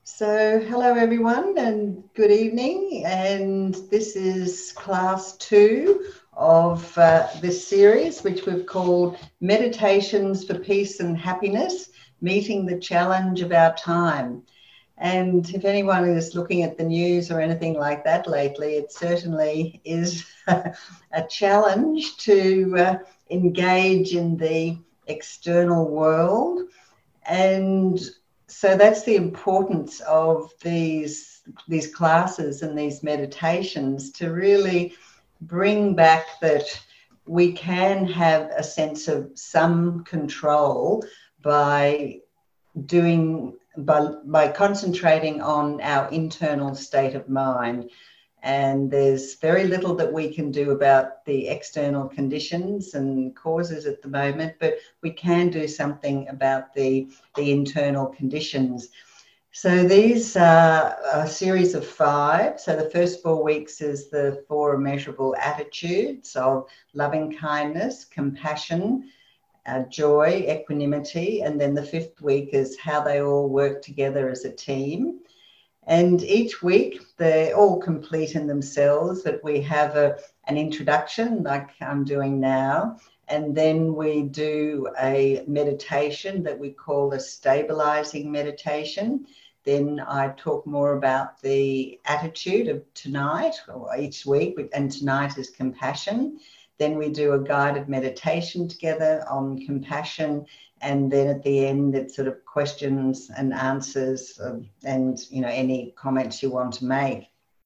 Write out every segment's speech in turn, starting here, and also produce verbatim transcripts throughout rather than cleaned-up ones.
So hello everyone and good evening, and this is class two of uh, this series which we've called Meditations for Peace and Happiness, Meeting the Challenge of Our Time. And if anyone is looking at the news or anything like that lately, it certainly is a challenge to uh, engage in the external world. And so that's the importance of these, these classes and these meditations, to really bring back that we can have a sense of some control by doing, by, by concentrating on our internal state of mind. And there's very little that we can do about the external conditions and causes at the moment, but we can do something about the, the internal conditions. So these are a series of five. So the first four weeks is the four immeasurable attitudes of loving kindness, compassion, uh, joy, equanimity, and then the fifth week is how they all work together as a team. And each week they're all complete in themselves, but we have a, an introduction like I'm doing now, and then we do a meditation that we call a stabilizing meditation. Then I talk more about the attitude of tonight, or each week, and tonight is compassion. Then we do a guided meditation together on compassion. And then at the end, it's sort of questions and answers, um, and, you know, any comments you want to make.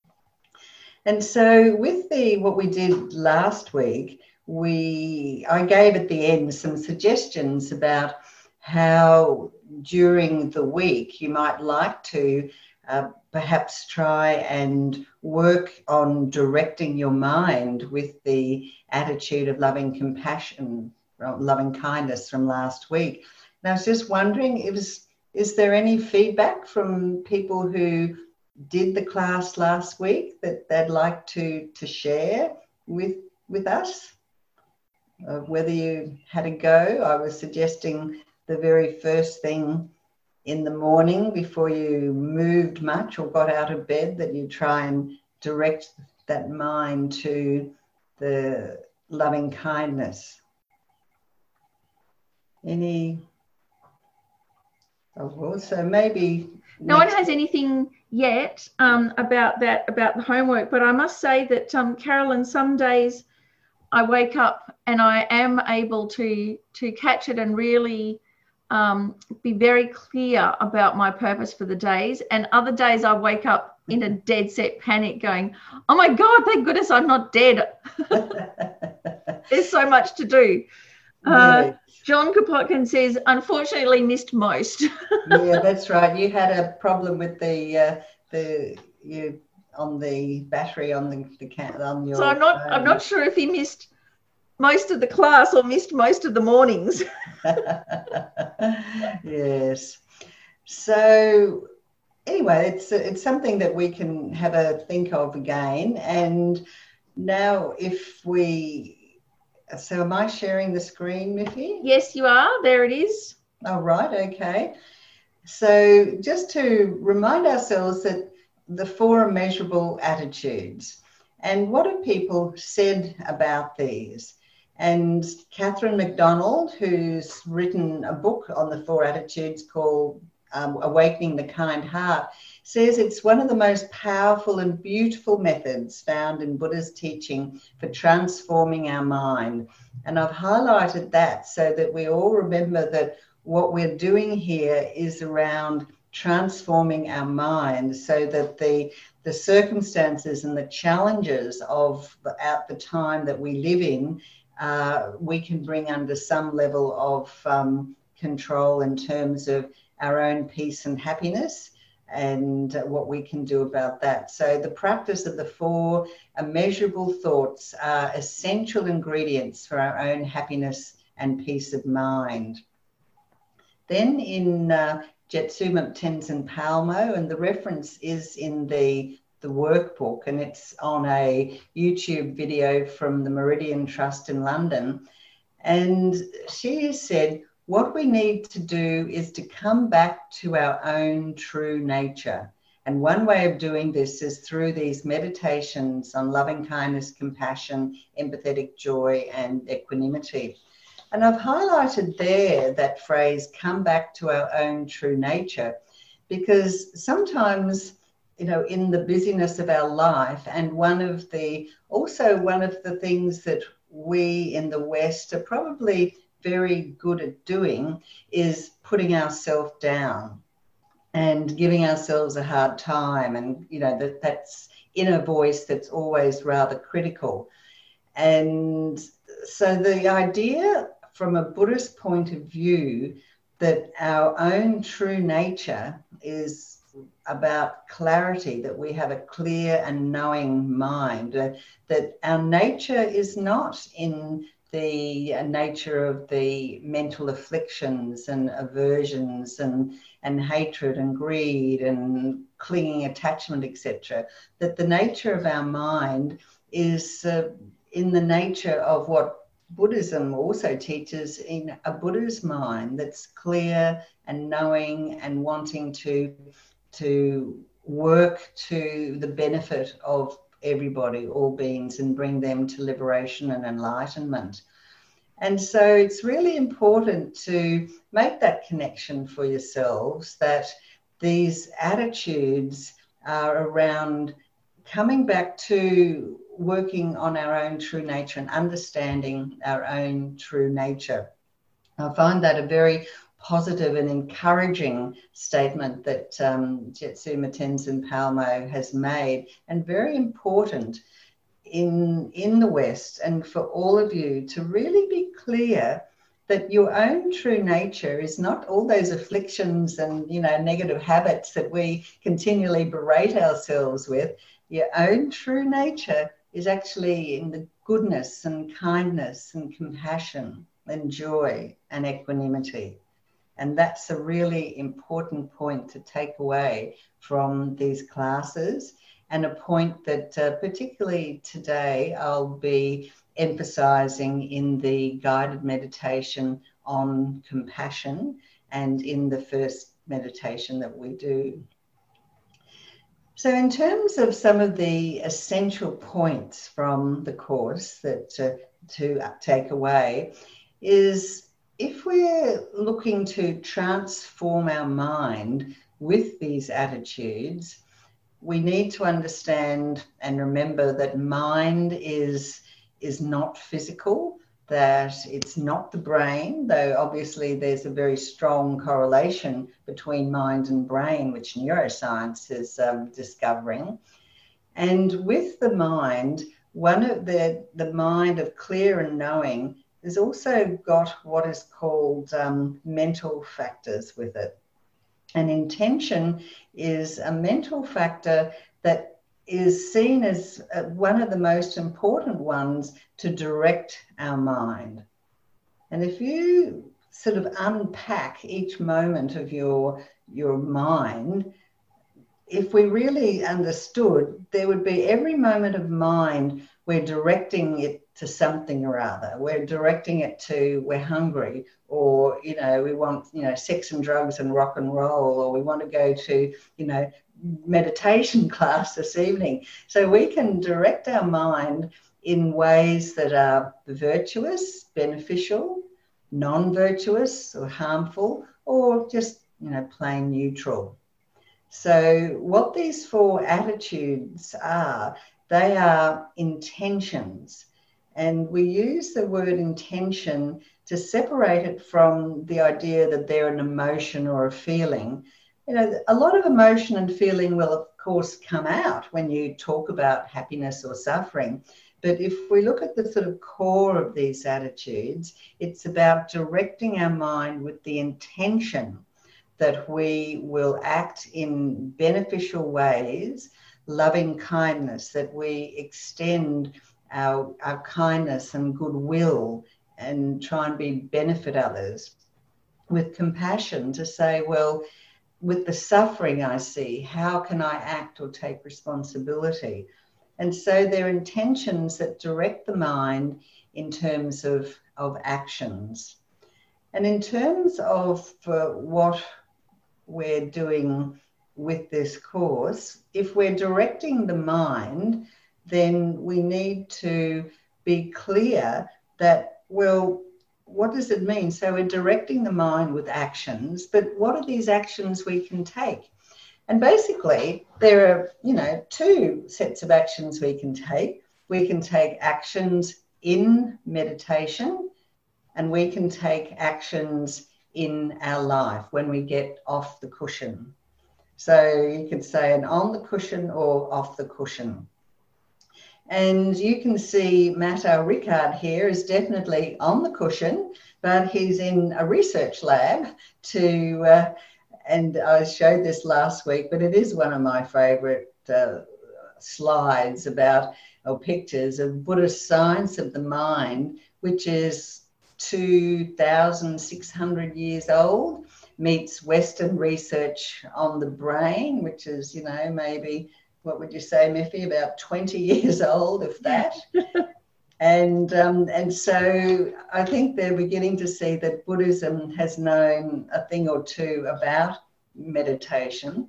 And so with the, what we did last week, we, I gave at the end some suggestions about how during the week you might like to uh, perhaps try and work on directing your mind with the attitude of loving compassion, loving kindness from last week. And I was just wondering, is, is there any feedback from people who did the class last week that they'd like to, to share with, with us? Uh, whether you had a go. I was suggesting the very first thing in the morning before you moved much or got out of bed, that you try and direct that mind to the loving kindness. Any? Oh, well, so maybe no one has anything yet um, about that, about the homework, but I must say that, um, Carolyn, some days I wake up and I am able to, to catch it and really um, be very clear about my purpose for the days. And other days I wake up in a dead set panic going, oh my God, thank goodness I'm not dead. There's so much to do. Uh, yes. John Kapotkin says, unfortunately missed most. Yeah, that's right. You had a problem with the uh, the you on the battery on the, the can on your. So I'm not phone. I'm not sure if he missed most of the class or missed most of the mornings. Yes. So anyway, it's it's something that we can have a think of again. And now, if we. So am I sharing the screen with you? Yes, you are. There it is. Oh, right. Okay. So just to remind ourselves that the four immeasurable attitudes, and what have people said about these? And Catherine McDonald, who's written a book on the four attitudes called um, Awakening the Kind Heart, says it's one of the most powerful and beautiful methods found in Buddha's teaching for transforming our mind. And I've highlighted that so that we all remember that what we're doing here is around transforming our mind, so that the, the circumstances and the challenges of the, at the time that we live in, uh, we can bring under some level of um, control in terms of our own peace and happiness, and what we can do about that. So the practice of the four immeasurable thoughts are essential ingredients for our own happiness and peace of mind. Then in uh, Jetsuma Tenzin Palmo, and the reference is in the, the workbook, and it's on a YouTube video from the Meridian Trust in London. And she said, what we need to do is to come back to our own true nature. And one way of doing this is through these meditations on loving kindness, compassion, empathetic joy, and equanimity. And I've highlighted there that phrase, come back to our own true nature, because sometimes, you know, in the busyness of our life, and one of the, also one of the things that we in the West are probably very good at doing is putting ourselves down and giving ourselves a hard time. And, you know, that that's inner voice that's always rather critical. And so the idea from a Buddhist point of view that our own true nature is about clarity, that we have a clear and knowing mind, uh, that our nature is not in the uh, nature of the mental afflictions and aversions and, and hatred and greed and clinging attachment, et cetera. That the nature of our mind is uh, in the nature of what Buddhism also teaches, in a Buddha's mind that's clear and knowing and wanting to, to work to the benefit of everybody, all beings, and bring them to liberation and enlightenment. And so it's really important to make that connection for yourselves, that these attitudes are around coming back to working on our own true nature and understanding our own true nature. I find that a very positive and encouraging statement that um, Jetsuma Tenzin Palmo has made, and very important in, in the West, and for all of you to really be clear that your own true nature is not all those afflictions and, you know, negative habits that we continually berate ourselves with. Your own true nature is actually in the goodness and kindness and compassion and joy and equanimity. And that's a really important point to take away from these classes, and a point that uh, particularly today I'll be emphasizing in the guided meditation on compassion and in the first meditation that we do. So in terms of some of the essential points from the course that uh, to take away is, if we're looking to transform our mind with these attitudes, we need to understand and remember that mind is, is not physical, that it's not the brain, though obviously there's a very strong correlation between mind and brain, which neuroscience is um, discovering. And with the mind, one of the, the mind of clear and knowing has also got what is called um, mental factors with it. And intention is a mental factor that is seen as uh, one of the most important ones to direct our mind. And if you sort of unpack each moment of your, your mind, if we really understood, there would be every moment of mind we're directing it to something or other. We're directing it to, we're hungry, or, you know, we want, you know, sex and drugs and rock and roll, or we want to go to, you know, meditation class this evening. So we can direct our mind in ways that are virtuous, beneficial, non-virtuous or harmful, or just, you know, plain neutral. So what these four attitudes are, they are intentions. And we use the word intention to separate it from the idea that they're an emotion or a feeling. You know, a lot of emotion and feeling will, of course, come out when you talk about happiness or suffering. But if we look at the sort of core of these attitudes, it's about directing our mind with the intention that we will act in beneficial ways, loving kindness, that we extend our, our kindness and goodwill and try and be benefit others, with compassion to say, well, with the suffering I see, how can I act or take responsibility? And so they're intentions that direct the mind in terms of, of actions. And in terms of uh, what we're doing with this course, if we're directing the mind, then we need to be clear that, well, what does it mean? So we're directing the mind with actions, but what are these actions we can take? And basically, there are, you know, two sets of actions we can take. We can take actions in meditation, and we can take actions in our life when we get off the cushion. So you could say an on the cushion or off the cushion. And you can see Matteo Ricard here is definitely on the cushion, but he's in a research lab to, uh, and I showed this last week, but it is one of my favorite uh, slides about, or pictures of Buddhist science of the mind, which is two thousand six hundred years old, meets Western research on the brain, which is, you know, maybe, what would you say, Miffy, about twenty years old, if that. and um, and so I think they're beginning to see that Buddhism has known a thing or two about meditation.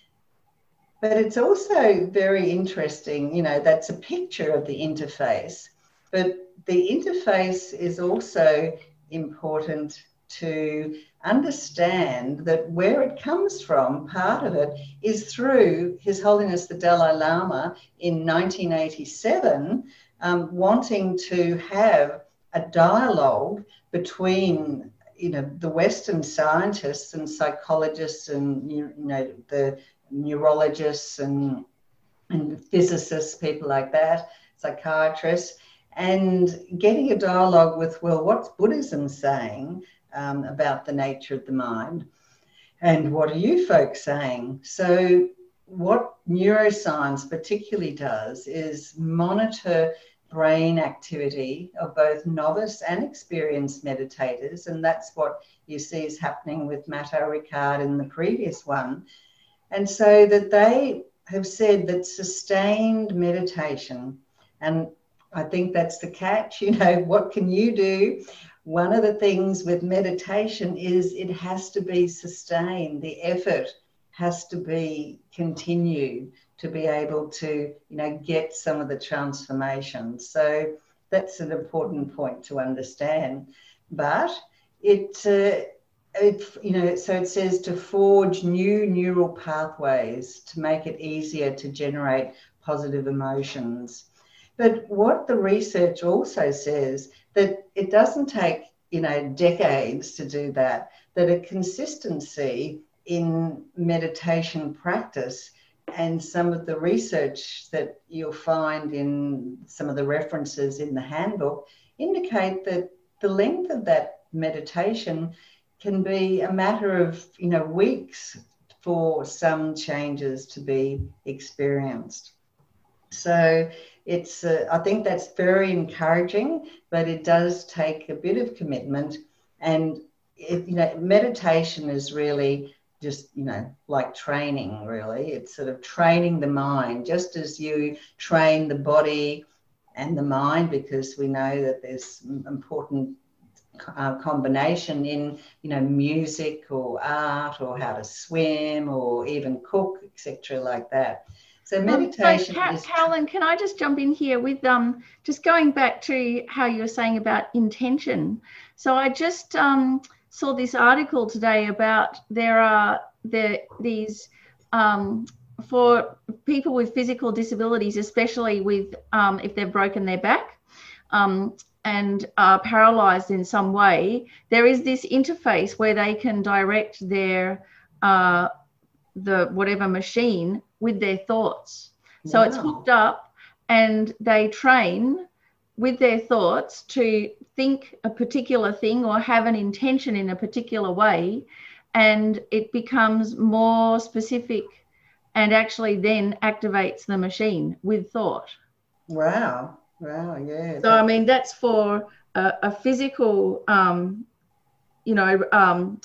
But it's also very interesting, you know, that's a picture of the interface. But the interface is also important to understand that where it comes from, part of it, is through His Holiness the Dalai Lama in nineteen eighty-seven, um, wanting to have a dialogue between, you know, the Western scientists and psychologists and, you know, the neurologists and, and physicists, people like that, psychiatrists, and getting a dialogue with, well, what's Buddhism saying um, about the nature of the mind? And what are you folks saying? So what neuroscience particularly does is monitor brain activity of both novice and experienced meditators. And that's what you see is happening with Matteo Ricard in the previous one. And so that they have said that sustained meditation, and I think that's the catch, you know, what can you do? One of the things with meditation is it has to be sustained. The effort has to be continued to be able to, you know, get some of the transformation. So that's an important point to understand. But it, uh, it, you know, so it says to forge new neural pathways to make it easier to generate positive emotions. But what the research also says, that it doesn't take, you know, decades to do that, that a consistency in meditation practice, and some of the research that you'll find in some of the references in the handbook indicate that the length of that meditation can be a matter of, you know, weeks for some changes to be experienced. So it's, uh, I think that's very encouraging, but it does take a bit of commitment. And, it, you know, meditation is really just, you know, like training, really. It's sort of training the mind, just as you train the body and the mind, because we know that there's important uh, combination in, you know, music or art or how to swim or even cook, et cetera, like that. So meditation um, so, is... Carolyn, can I just jump in here with um, just going back to how you were saying about intention? So I just um, saw this article today about there are there these um, for people with physical disabilities, especially with um, if they've broken their back um, and are paralyzed in some way, there is this interface where they can direct their uh, the whatever machine with their thoughts. So wow. It's hooked up and they train with their thoughts to think a particular thing or have an intention in a particular way, and it becomes more specific and actually then activates the machine with thought. Wow. Wow. Yeah. So, I mean, that's for a, a physical, um, you know, um,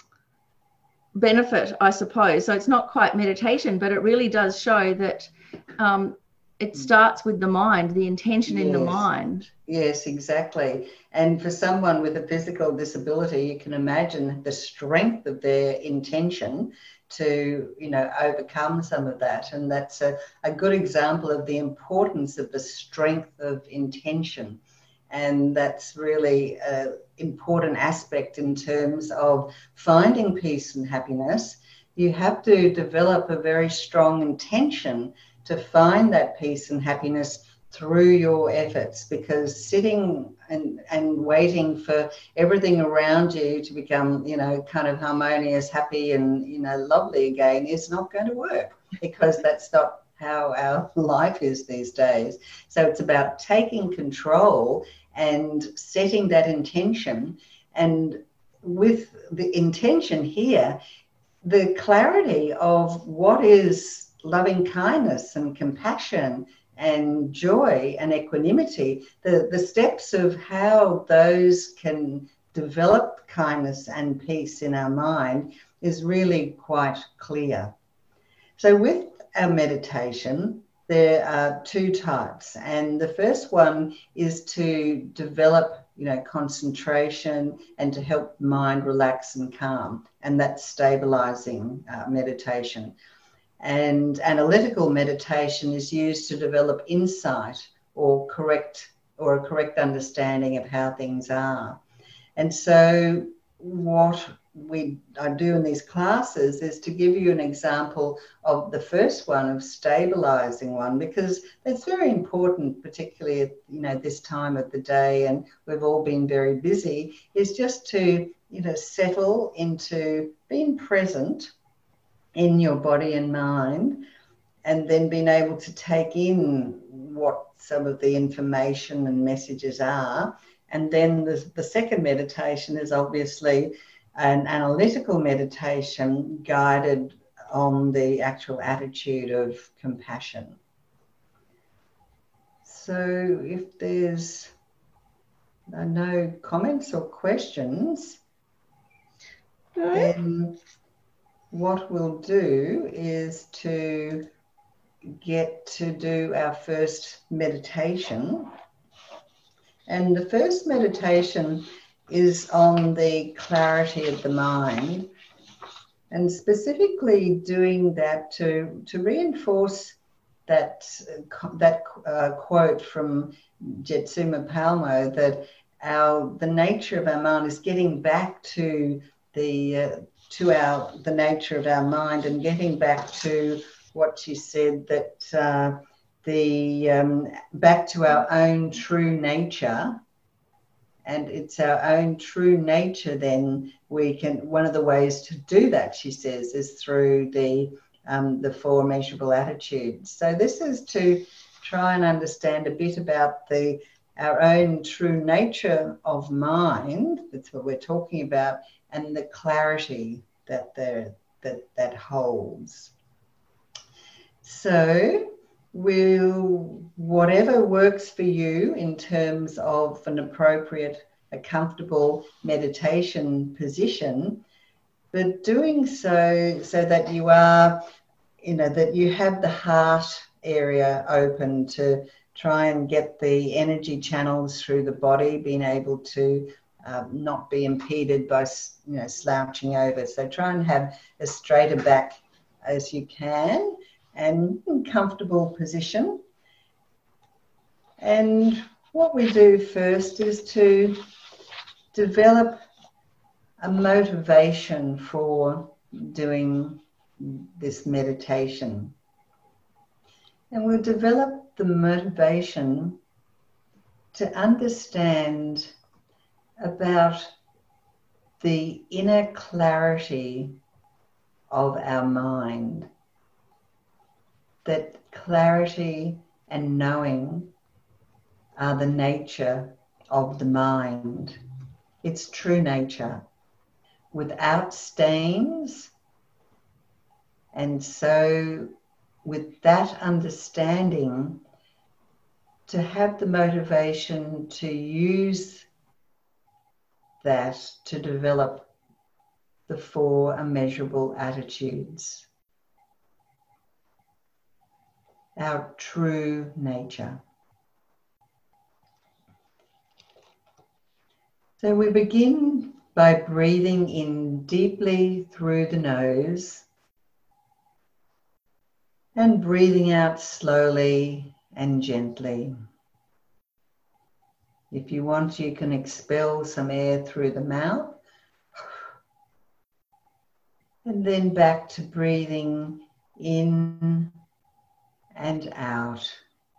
benefit, I suppose. So it's not quite meditation, but it really does show that um, it starts with the mind, the intention Yes. in the mind. Yes, exactly. And for someone with a physical disability, you can imagine the strength of their intention to, you know, overcome some of that. And that's a, a good example of the importance of the strength of intention. And that's really an important aspect in terms of finding peace and happiness. You have to develop a very strong intention to find that peace and happiness through your efforts, because sitting and, and waiting for everything around you to become, you know, kind of harmonious, happy and, you know, lovely again is not going to work, because that's not how our life is these days. So it's about taking control and setting that intention. And with the intention here, the clarity of what is loving kindness and compassion and joy and equanimity, the, the steps of how those can develop kindness and peace in our mind is really quite clear. So with our meditation, there are two types. And the first one is to develop, you know, concentration and to help the mind relax and calm. And that's stabilizing uh, meditation. And analytical meditation is used to develop insight or correct or a correct understanding of how things are. And so what we I do in these classes is to give you an example of the first one, of stabilizing one, because it's very important, particularly at, you know, this time of the day, and we've all been very busy, is just to, you know, settle into being present in your body and mind, and then being able to take in what some of the information and messages are. And then the, the second meditation is obviously an analytical meditation guided on the actual attitude of compassion. So if there's no comments or questions, No. then what we'll do is to get to do our first meditation. And the first meditation is on the clarity of the mind, and specifically doing that to, to reinforce that, that uh, quote from Jetsuma Palmo, that our, the nature of our mind is getting back to the uh, to our the nature of our mind, and getting back to what she said, that uh, the um, back to our own true nature. And it's our own true nature, then we can, one of the ways to do that, she says, is through the um, the four measurable attitudes. So this is to try and understand a bit about the our own true nature of mind. That's what we're talking about, and the clarity that there that that holds. So we'll, whatever works for you in terms of an appropriate, a comfortable meditation position, but doing so so that you are, you know, that you have the heart area open to try and get the energy channels through the body, being able to um, not be impeded by, you know, slouching over. So try and have as straight a back as you can, and in comfortable position. And what we do first is to develop a motivation for doing this meditation. And we'll develop the motivation to understand about the inner clarity of our mind. That clarity and knowing are the nature of the mind, its true nature, without stains. And so with that understanding, to have the motivation to use that to develop the four immeasurable attitudes. our true nature. So we begin by breathing in deeply through the nose and breathing out slowly and gently. If you want, you can expel some air through the mouth. And then back to breathing in and out.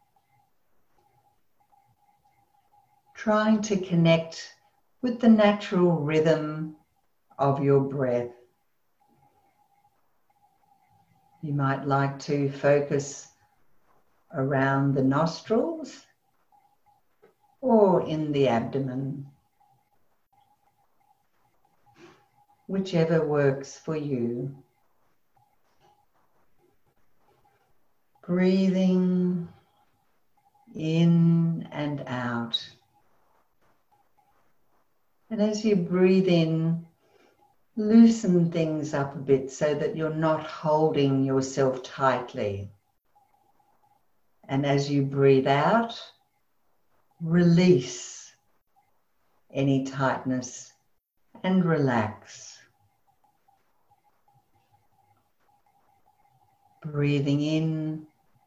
Trying to connect with the natural rhythm of your breath. You might like to focus around the nostrils or in the abdomen, whichever works for you. Breathing in and out. And as you breathe in, loosen things up a bit so that you're not holding yourself tightly. And as you breathe out, release any tightness and relax. Breathing in,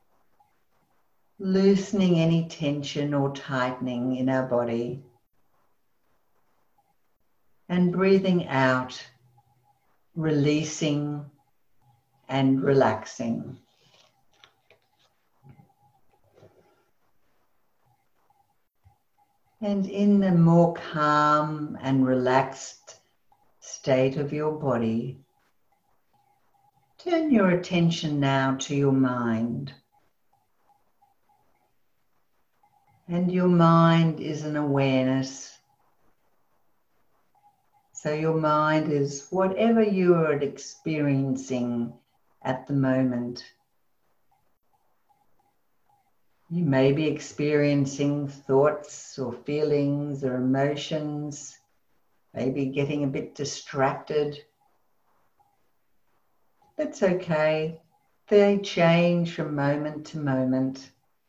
loosening any tension or tightening in our body. And breathing out, releasing and relaxing. And in the more calm and relaxed state of your body, turn your attention now to your mind. And your mind is an awareness. So your mind is whatever you are experiencing at the moment. You may be experiencing thoughts or feelings or emotions, maybe getting a bit distracted. That's okay. They change from moment to moment.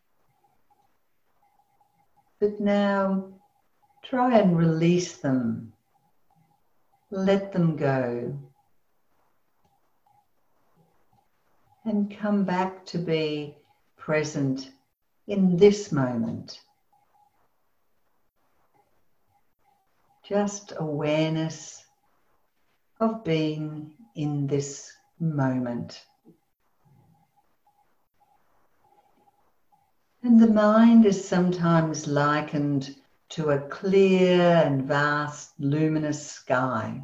But now try and release them. Let them go. And come back to be present in this moment. Just awareness of being in this moment. And the mind is sometimes likened to a clear and vast luminous sky.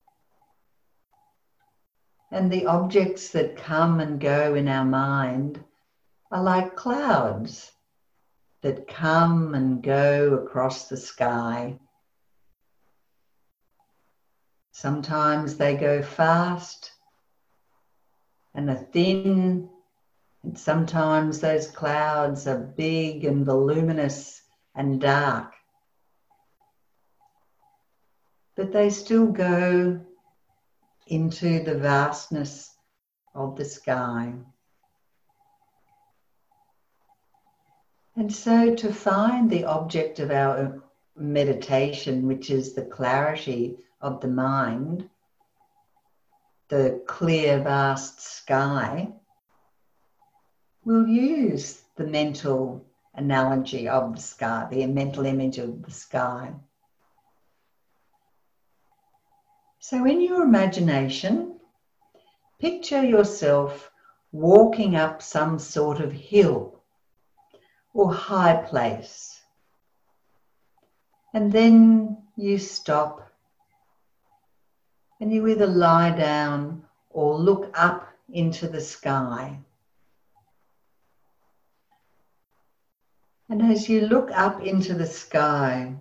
And the objects that come and go in our mind are like clouds that come and go across the sky. Sometimes they go fast and are thin, and sometimes those clouds are big and voluminous and dark. But they still go into the vastness of the sky. And so to find the object of our meditation, which is the clarity of the mind, the clear, vast sky, we'll use the mental analogy of the sky, the mental image of the sky. So in your imagination, picture yourself walking up some sort of hill or high place. And then you stop and you either lie down or look up into the sky. And as you look up into the sky,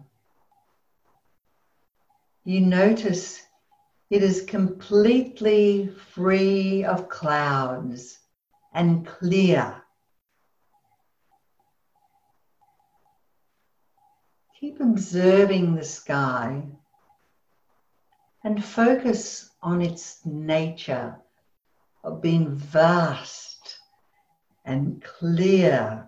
you notice it is completely free of clouds and clear. Keep observing the sky and focus on its nature of being vast and clear.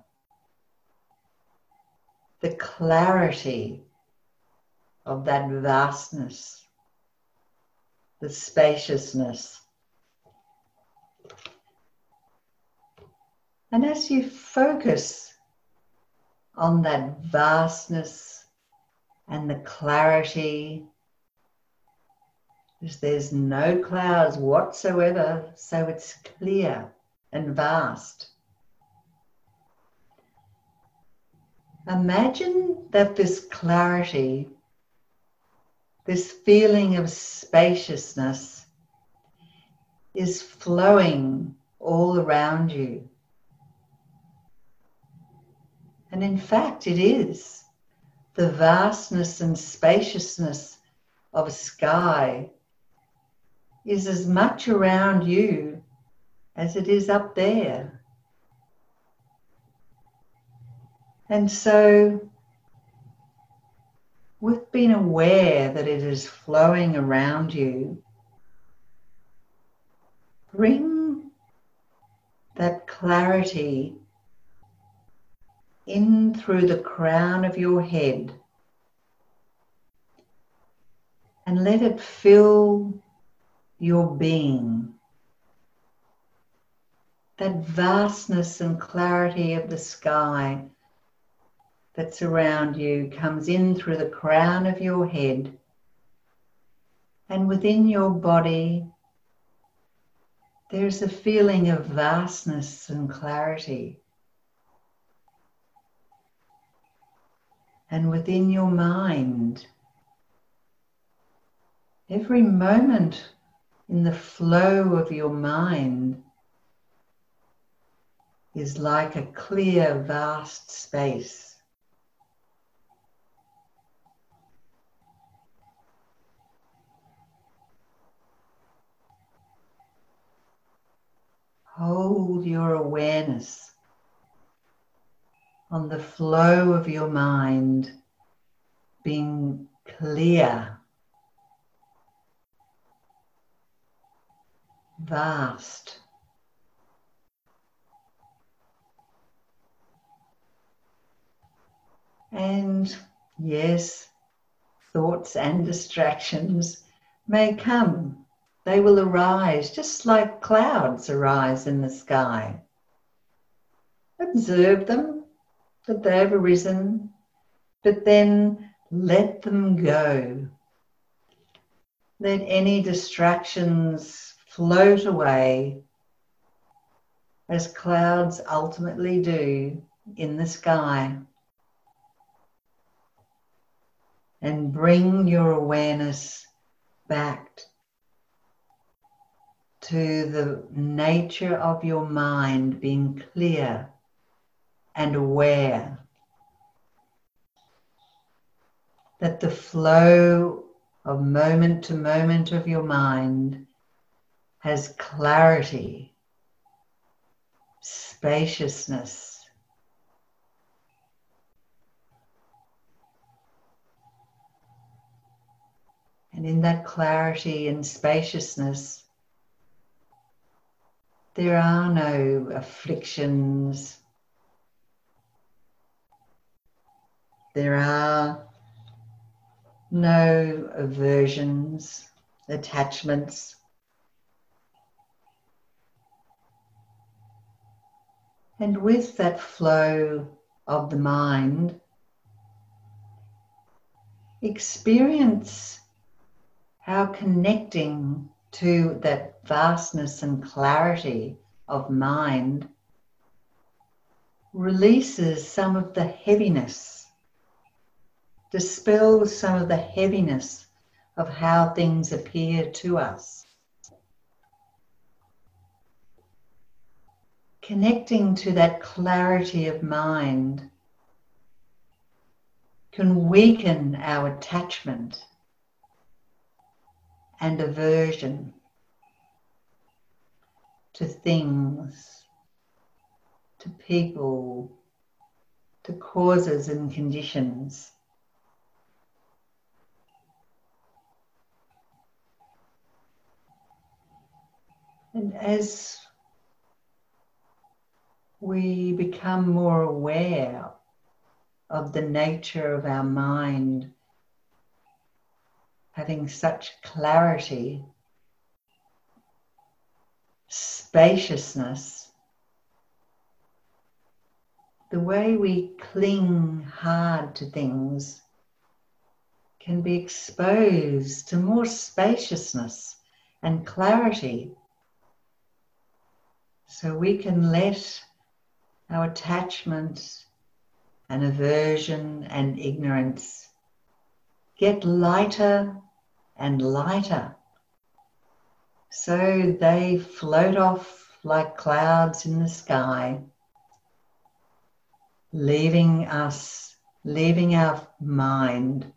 The clarity of that vastness, the spaciousness. And as you focus on that vastness and the clarity, as there's no clouds whatsoever, so it's clear and vast. Imagine that this clarity, this feeling of spaciousness, is flowing all around you. And in fact, it is. The vastness and spaciousness of a sky is as much around you as it is up there. And so, with being aware that it is flowing around you, bring that clarity in through the crown of your head and let it fill your being. That vastness and clarity of the sky that's around you comes in through the crown of your head, and within your body there's a feeling of vastness and clarity. And within your mind, every moment in the flow of your mind is like a clear, vast space. Hold your awareness on the flow of your mind being clear, vast. And yes, thoughts and distractions may come. They will arise just like clouds arise in the sky. Observe them, that they've arisen, but then let them go. Let any distractions float away, as clouds ultimately do in the sky. And bring your awareness back to the nature of your mind being clear and aware. That the flow of moment to moment of your mind has clarity, spaciousness, and in that clarity and spaciousness, there are no afflictions. There are no aversions, attachments. And with that flow of the mind, experience how connecting to that vastness and clarity of mind releases some of the heaviness, dispels some of the heaviness of how things appear to us. Connecting to that clarity of mind can weaken our attachment and aversion to things, to people, to causes and conditions. And as we become more aware of the nature of our mind having such clarity, spaciousness. The way we cling hard to things can be exposed to more spaciousness and clarity, so we can let our attachment and aversion and ignorance get lighter and lighter, so they float off like clouds in the sky, leaving us, leaving our mind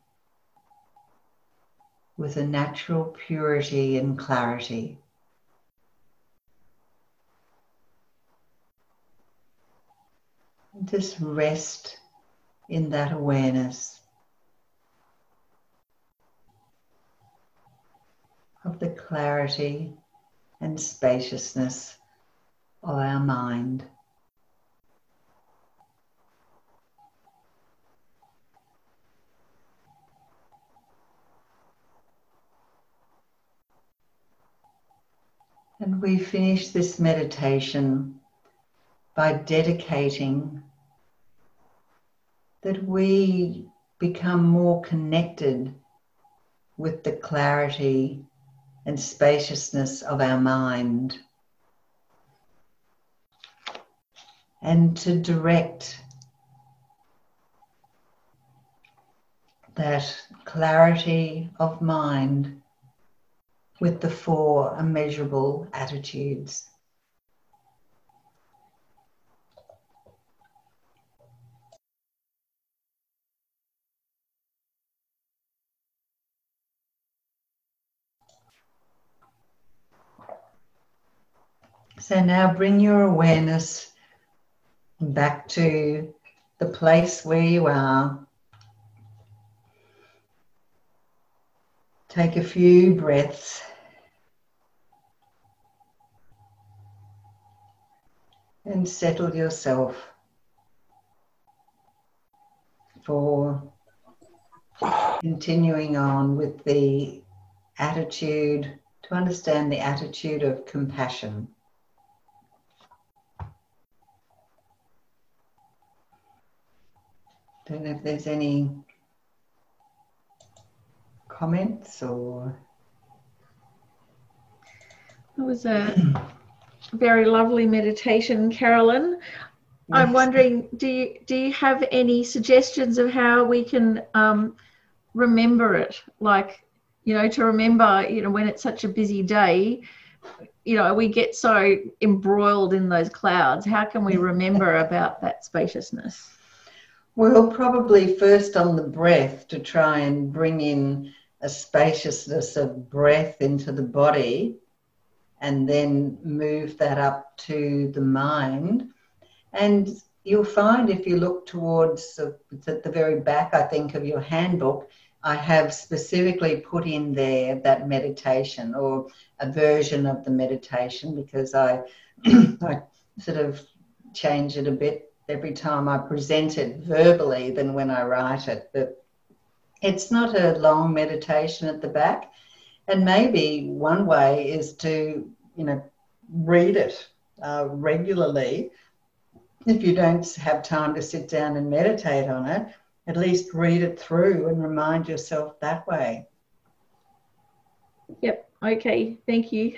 with a natural purity and clarity. Just rest in that awareness of the clarity and spaciousness of our mind. And we finish this meditation by dedicating that we become more connected with the clarity and spaciousness of our mind, and to direct that clarity of mind with the four immeasurable attitudes. So now bring your awareness back to the place where you are. Take a few breaths. And settle yourself for continuing on with the attitude, to understand the attitude of compassion. Don't know if there's any comments or... It was a very lovely meditation, Carolyn. Yes. I'm wondering, do you, do you have any suggestions of how we can um, remember it? Like, you know, to remember, you know, when it's such a busy day, you know, we get so embroiled in those clouds. How can we remember about that spaciousness? Well, probably first on the breath, to try and bring in a spaciousness of breath into the body, and then move that up to the mind. And you'll find, if you look towards, uh, it's at the very back, I think, of your handbook, I have specifically put in there that meditation, or a version of the meditation, because I, I sort of change it a bit every time I present it verbally than when I write it. But it's not a long meditation at the back. And maybe one way is to, you know, read it uh, regularly. If you don't have time to sit down and meditate on it, at least read it through and remind yourself that way. Yep. Okay. Thank you.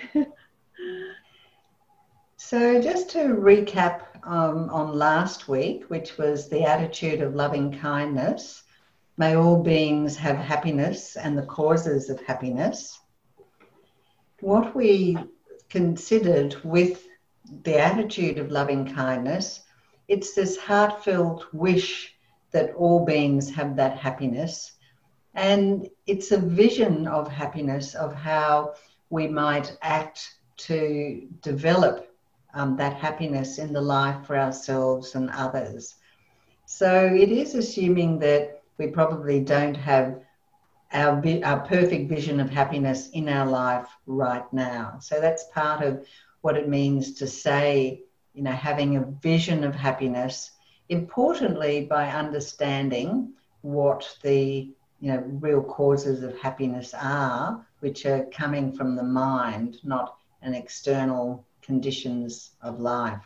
So just to recap um, on last week, which was the attitude of loving kindness. May all beings have happiness and the causes of happiness. What we considered with the attitude of loving kindness, it's this heartfelt wish that all beings have that happiness. And it's a vision of happiness, of how we might act to develop um, that happiness in the life for ourselves and others. So it is assuming that we probably don't have our, our perfect vision of happiness in our life right now. So that's part of what it means to say you know, having a vision of happiness, importantly by understanding what the, you know, real causes of happiness are, which are coming from the mind, not an external conditions of life.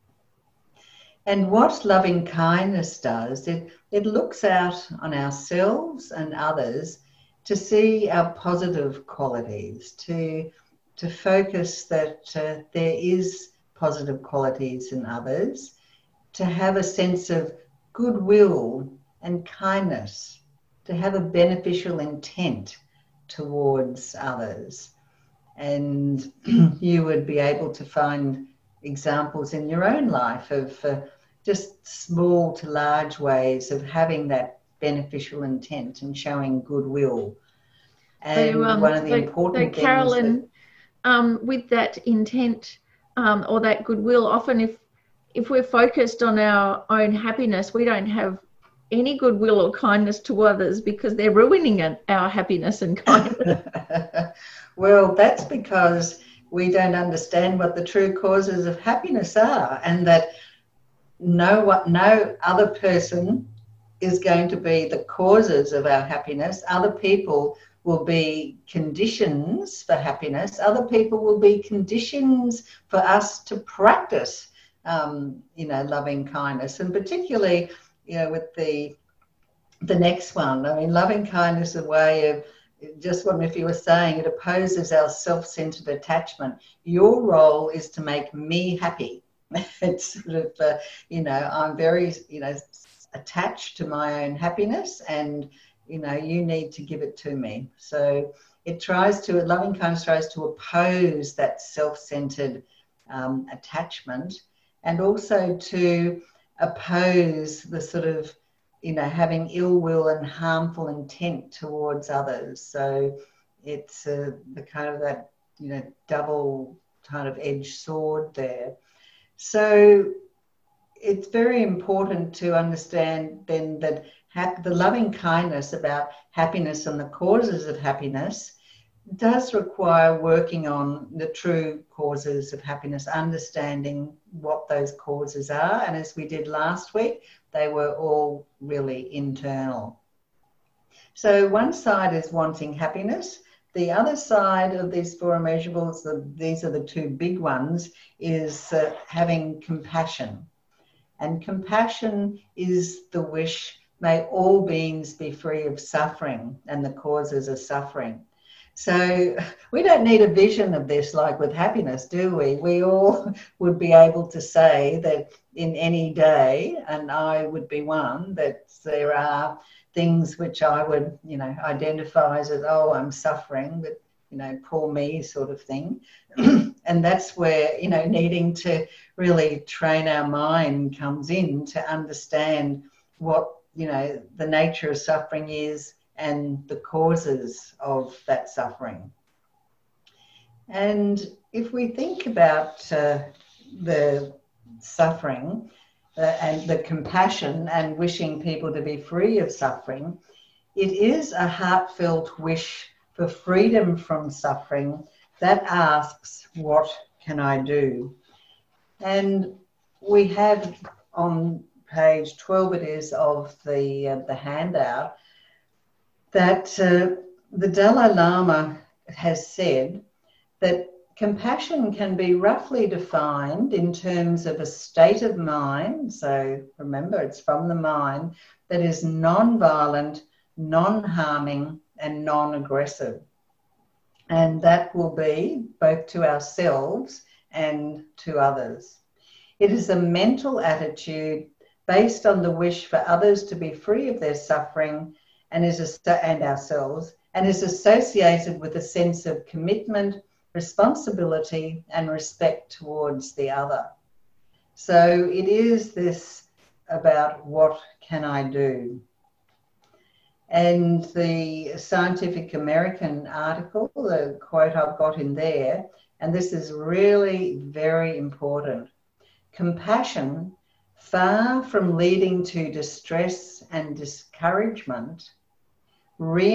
And what loving kindness does, it, it looks out on ourselves and others to see our positive qualities, to, to focus that uh, there is positive qualities in others, to have a sense of goodwill and kindness, to have a beneficial intent towards others. And you would be able to find examples in your own life of uh, just small to large ways of having that beneficial intent and showing goodwill. And so, um, one of the so, important so Carolyn, things that, um, with that intent um, or that goodwill, often if if we're focused on our own happiness, we don't have any goodwill or kindness to others because they're ruining our happiness and kindness. Well, that's because we don't understand what the true causes of happiness are, and that no what no other person is going to be the causes of our happiness. Other people will be conditions for happiness. Other people will be conditions for us to practice, um, you know, loving kindness, and particularly, you know, with the the next one. I mean, loving kindness is a way of, just what if you were saying, it opposes our self-centered attachment. Your role is to make me happy. It's sort of, uh, you know, I'm very, you know, attached to my own happiness, and, you know, you need to give it to me. So it tries to, loving kindness tries to oppose that self-centered um, attachment, and also to oppose the sort of, you know, having ill will and harmful intent towards others. So it's uh, the kind of that, you know, double kind of edged sword there. So it's very important to understand then that ha- the loving kindness about happiness and the causes of happiness does require working on the true causes of happiness, understanding what those causes are. And as we did last week, they were all really internal. So one side is wanting happiness. The other side of these four immeasurables, the, these are the two big ones, is uh, having compassion. And compassion is the wish, may all beings be free of suffering and the causes of suffering. So we don't need a vision of this like with happiness, do we? We all would be able to say that in any day, and I would be one, that there are things which I would, you know, identify as, oh, I'm suffering, but, you know, poor me sort of thing. And that's where, you know, needing to really train our mind comes in, to understand what, you know, the nature of suffering is and the causes of that suffering. And if we think about uh, the suffering uh, and the compassion and wishing people to be free of suffering, it is a heartfelt wish for freedom from suffering that asks, what can I do? And we have on page twelve, it is, of the, uh, the handout, that uh, the Dalai Lama has said that compassion can be roughly defined in terms of a state of mind. So remember, it's from the mind, that is non-violent, non-harming, and non-aggressive. And that will be both to ourselves and to others. It is a mental attitude based on the wish for others to be free of their suffering and is a, and ourselves, and is associated with a sense of commitment, responsibility, and respect towards the other. So it is this about what can I do? And the Scientific American article, the quote I've got in there, and this is really very important. Compassion, far from leading to distress and discouragement,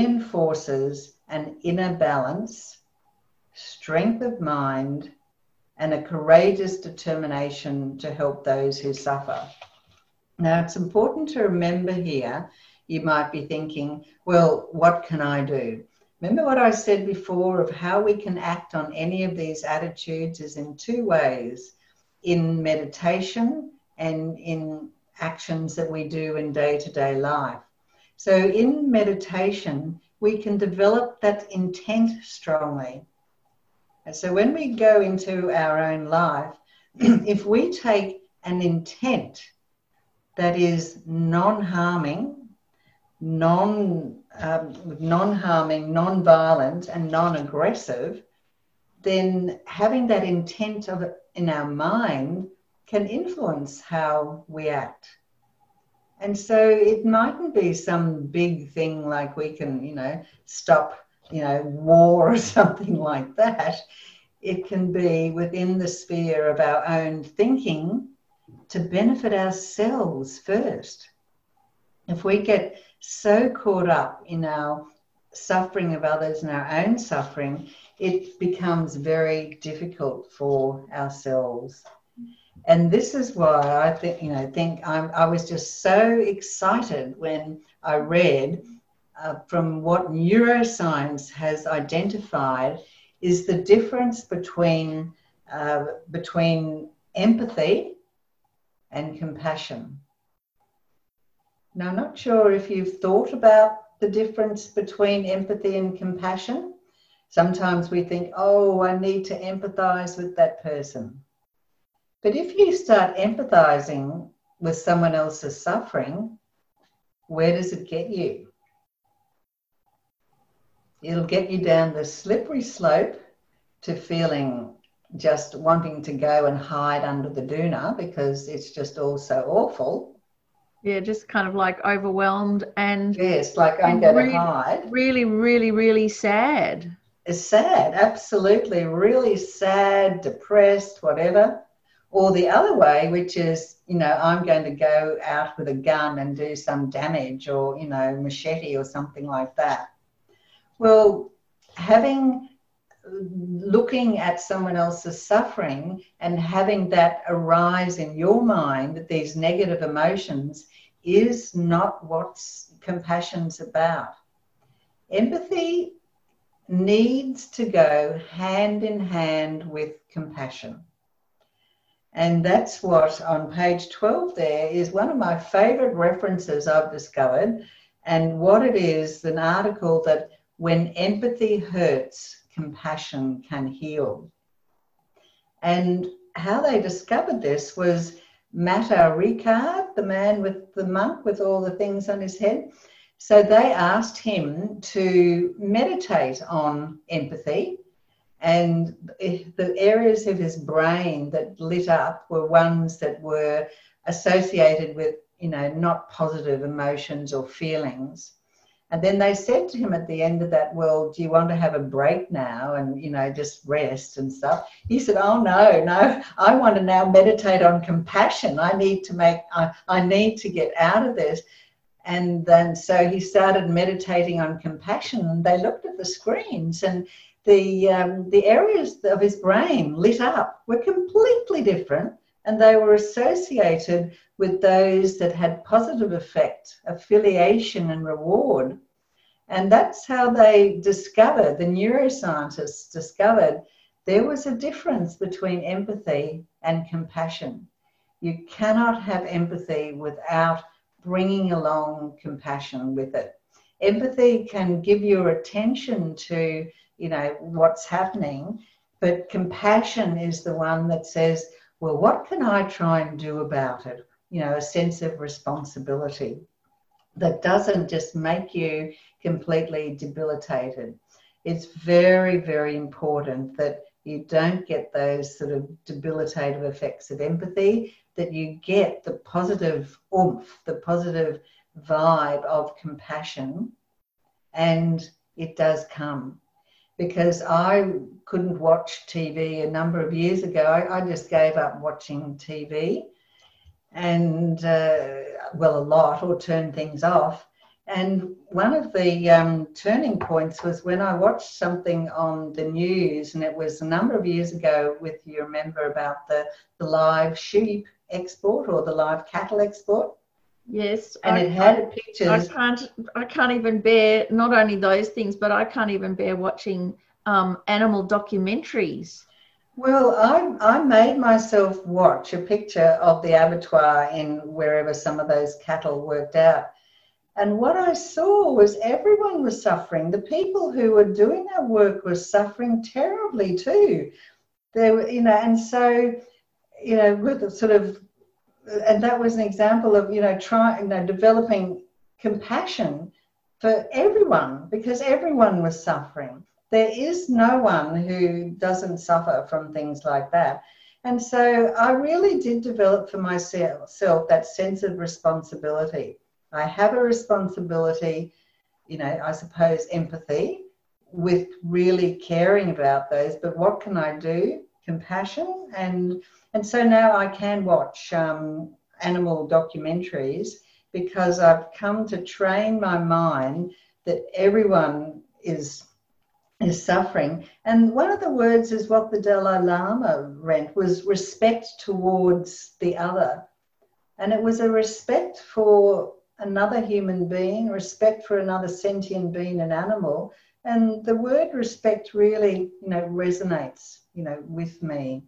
reinforces an inner balance, strength of mind, and a courageous determination to help those who suffer. Now, it's important to remember here, you might be thinking, well, what can I do? Remember what I said before of how we can act on any of these attitudes is in two ways, in meditation and in actions that we do in day-to-day life. So in meditation, we can develop that intent strongly. And so when we go into our own life, if we take an intent that is non-harming, non, um, non-harming, non-violent and non-aggressive, then having that intent of it in our mind can influence how we act. And so it mightn't be some big thing like we can, you know, stop, you know, war or something like that. It can be within the sphere of our own thinking to benefit ourselves first. If we get so caught up in our suffering of others and our own suffering, it becomes very difficult for ourselves. And this is why I think, you know, think I'm, I was just so excited when I read uh, from what neuroscience has identified is the difference between uh, between empathy and compassion. Now, I'm not sure if you've thought about the difference between empathy and compassion. Sometimes we think, oh, I need to empathize with that person. But if you start empathizing with someone else's suffering, where does it get you? It'll get you down the slippery slope to feeling just wanting to go and hide under the doona because it's just all so awful. Yeah, just kind of like overwhelmed and yes, like I'm going really, to hide. Really, really, really sad. It's sad, absolutely, really sad, depressed, whatever. Or the other way, which is, you know, I'm going to go out with a gun and do some damage or, you know, machete or something like that. Well, having, looking at someone else's suffering and having that arise in your mind, that these negative emotions, is not what compassion's about. Empathy needs to go hand in hand with compassion. And that's what on page twelve there is one of my favourite references I've discovered. And what it is, an article that when empathy hurts, compassion can heal. And how they discovered this was Matar Ricard, the man with the monk with all the things on his head. So they asked him to meditate on empathy. And the areas of his brain that lit up were ones that were associated with, you know, not positive emotions or feelings. And then they said to him at the end of that, well, do you want to have a break now and, you know, just rest and stuff? He said, oh, no, no, I want to now meditate on compassion. I need to make, I, I need to get out of this. And then so he started meditating on compassion, and they looked at the screens, and the um, the areas of his brain lit up were completely different, and they were associated with those that had positive effect, affiliation and reward. And that's how they discovered, the neuroscientists discovered, there was a difference between empathy and compassion. You cannot have empathy without bringing along compassion with it. Empathy can give your attention to, you know, what's happening, but compassion is the one that says, well, what can I try and do about it? You know, a sense of responsibility that doesn't just make you completely debilitated. It's very, very important that you don't get those sort of debilitative effects of empathy, that you get the positive oomph, the positive vibe of compassion, and it does come. Because I couldn't watch T V a number of years ago. I, I just gave up watching T V, and, uh, well, a lot, or turned things off. And one of the um, turning points was when I watched something on the news, and it was a number of years ago with, you remember, about the, the live sheep export or the live cattle export. Yes. And I, it had I, pictures. I can't, I can't even bear, not only those things, but I can't even bear watching um, animal documentaries. Well, I, I made myself watch a picture of the abattoir in wherever some of those cattle worked out. And what I saw was everyone was suffering. The people who were doing that work were suffering terribly too. They were, you know, and so, you know, with the sort of, and that was an example of, you know, trying, you know, developing compassion for everyone, because everyone was suffering. There is no one who doesn't suffer from things like that. And so I really did develop for myself that sense of responsibility. I have a responsibility, you know, I suppose empathy with really caring about those, but what can I do? Compassion. And and so now I can watch um, animal documentaries, because I've come to train my mind that everyone is is suffering. And one of the words is what the Dalai Lama meant was respect towards the other. And it was a respect for another human being, respect for another sentient being, an animal. And the word respect really, you know, resonates, you know, with me.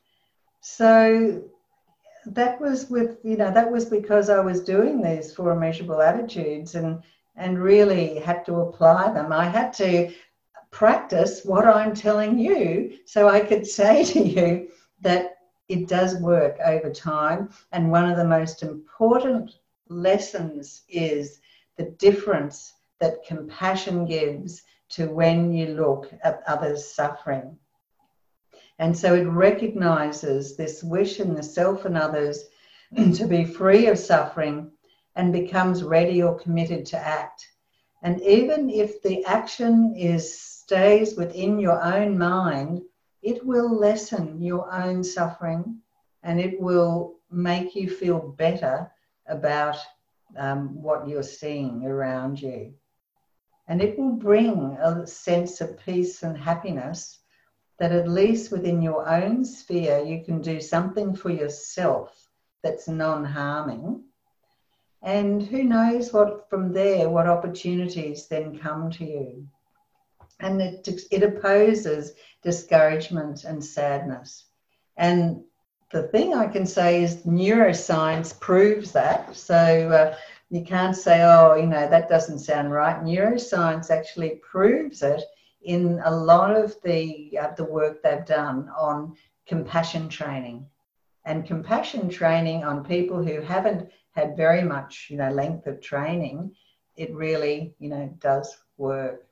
So that was with, you know, that was because I was doing these four immeasurable attitudes and, and really had to apply them. I had to practice what I'm telling you so I could say to you that it does work over time. And one of the most important lessons is the difference that compassion gives to when you look at others suffering. And so it recognizes this wish in the self and others to be free of suffering and becomes ready or committed to act. And even if the action is stays within your own mind, it will lessen your own suffering and it will make you feel better about um, what you're seeing around you. And it will bring a sense of peace and happiness that at least within your own sphere, you can do something for yourself that's non-harming. And who knows what from there, what opportunities then come to you. And it, it opposes discouragement and sadness. And the thing I can say is neuroscience proves that. So uh, you can't say, oh, you know, that doesn't sound right. Neuroscience actually proves it in a lot of the, uh, the work they've done on compassion training. And compassion training on people who haven't had very much, you know, length of training, it really, you know, does work.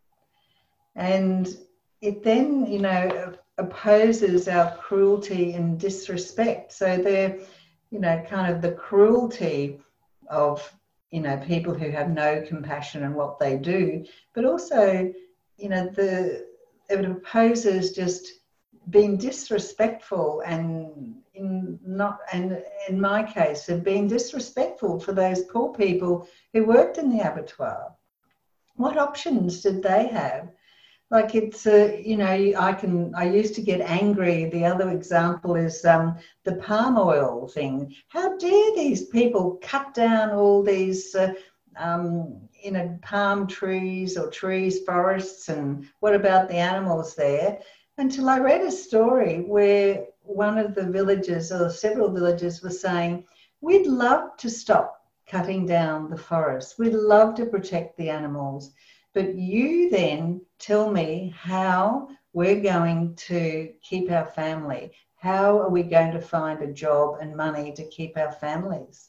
And it then, you know, opposes our cruelty and disrespect. So they're, you know, kind of the cruelty of, you know, people who have no compassion in what they do, but also, you know, the it opposes just being disrespectful and in not and in my case of being disrespectful for those poor people who worked in the abattoir. What options did they have? Like it's, uh, you know, I can, I used to get angry. The other example is um, the palm oil thing. How dare these people cut down all these, uh, um, you know, palm trees or trees, forests, and what about the animals there? Until I read a story where one of the villages or several villages were saying, we'd love to stop cutting down the forest. We'd love to protect the animals. But you then tell me how we're going to keep our family. How are we going to find a job and money to keep our families?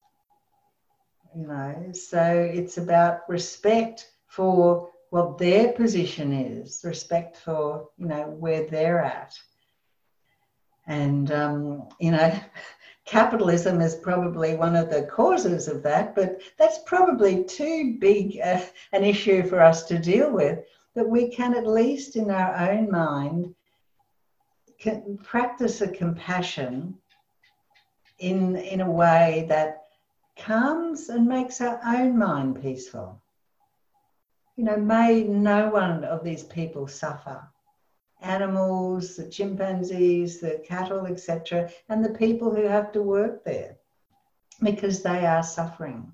You know, so it's about respect for what their position is, respect for, you know, where they're at. And, um, you know, capitalism is probably one of the causes of that, but that's probably too big uh, an issue for us to deal with, that we can at least in our own mind can practice a compassion in, in a way that calms and makes our own mind peaceful. You know, may no one of these people suffer. Animals, the chimpanzees, the cattle, et cetera, and the people who have to work there, because they are suffering.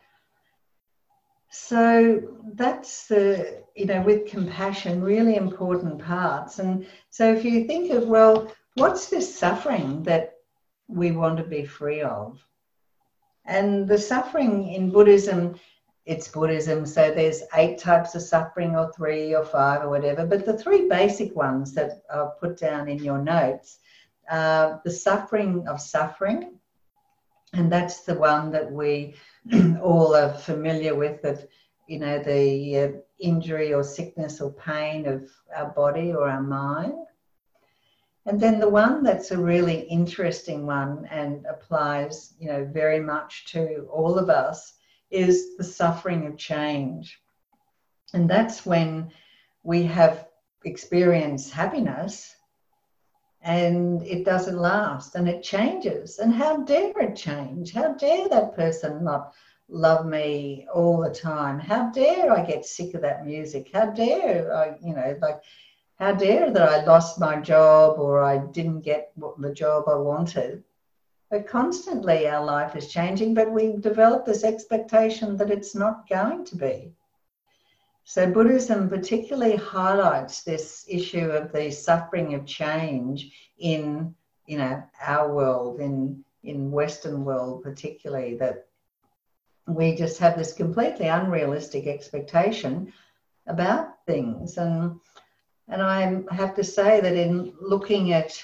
So that's the, you know, with compassion, really important parts. And so if you think of, well, what's this suffering that we want to be free of? And the suffering in Buddhism, it's Buddhism, so there's eight types of suffering, or three or five or whatever, but the three basic ones that I'll put down in your notes, uh, the suffering of suffering, and that's the one that we all are familiar with, that, you know, the uh, injury or sickness or pain of our body or our mind. And then the one that's a really interesting one and applies, you know, very much to all of us, is the suffering of change. And that's when we have experienced happiness and it doesn't last and it changes. And how dare it change? How dare that person not love me all the time? How dare I get sick of that music? How dare I, you know, like, how dare that I lost my job or I didn't get the job I wanted? But constantly our life is changing, but we develop this expectation that it's not going to be. So Buddhism particularly highlights this issue of the suffering of change in, you know, our world, in, in Western world particularly, that we just have this completely unrealistic expectation about things. And, and I have to say that in looking at,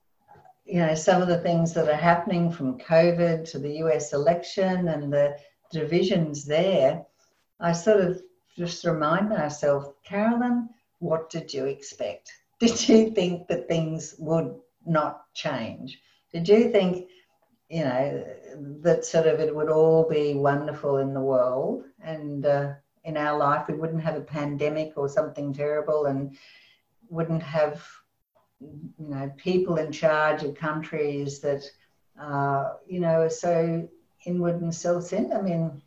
you know, some of the things that are happening, from COVID to the U S election and the divisions there, I sort of just remind myself, Carolyn, what did you expect? Did you think that things would not change? Did you think, you know, that sort of it would all be wonderful in the world and uh, in our life we wouldn't have a pandemic or something terrible and wouldn't have, you know, people in charge of countries that, uh, you know, are so inward and self-centered? I mean,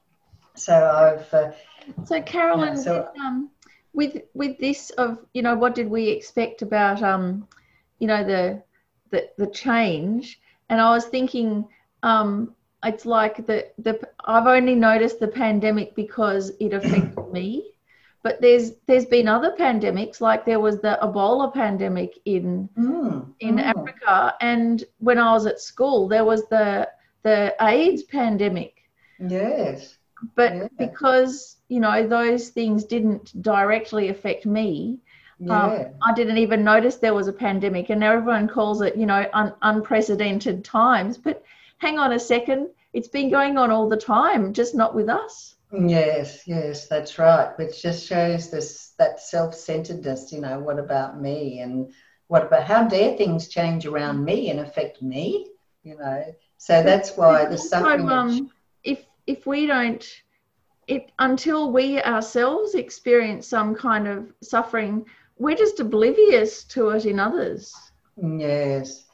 so I've... Uh, so, Carolyn, yeah, so, with, um, with, with this of, you know, what did we expect about, um, you know, the, the, the change? And I was thinking, um, it's like the, the, I've only noticed the pandemic because it affected me. But there's there's been other pandemics, like there was the Ebola pandemic in mm, in mm. Africa, and when I was at school, there was the the AIDS pandemic. Yes. But yeah. because, you know, those things didn't directly affect me, yeah. um, I didn't even notice there was a pandemic. And now everyone calls it, you know, un- unprecedented times. But hang on a second, it's been going on all the time, just not with us. Yes, yes, that's right. Which just shows this, that self-centeredness, you know, what about me? And what about, how dare things change around me and affect me? You know, so that's why the suffering... So, um, if, if we don't, it, until we ourselves experience some kind of suffering, we're just oblivious to it in others. Yes,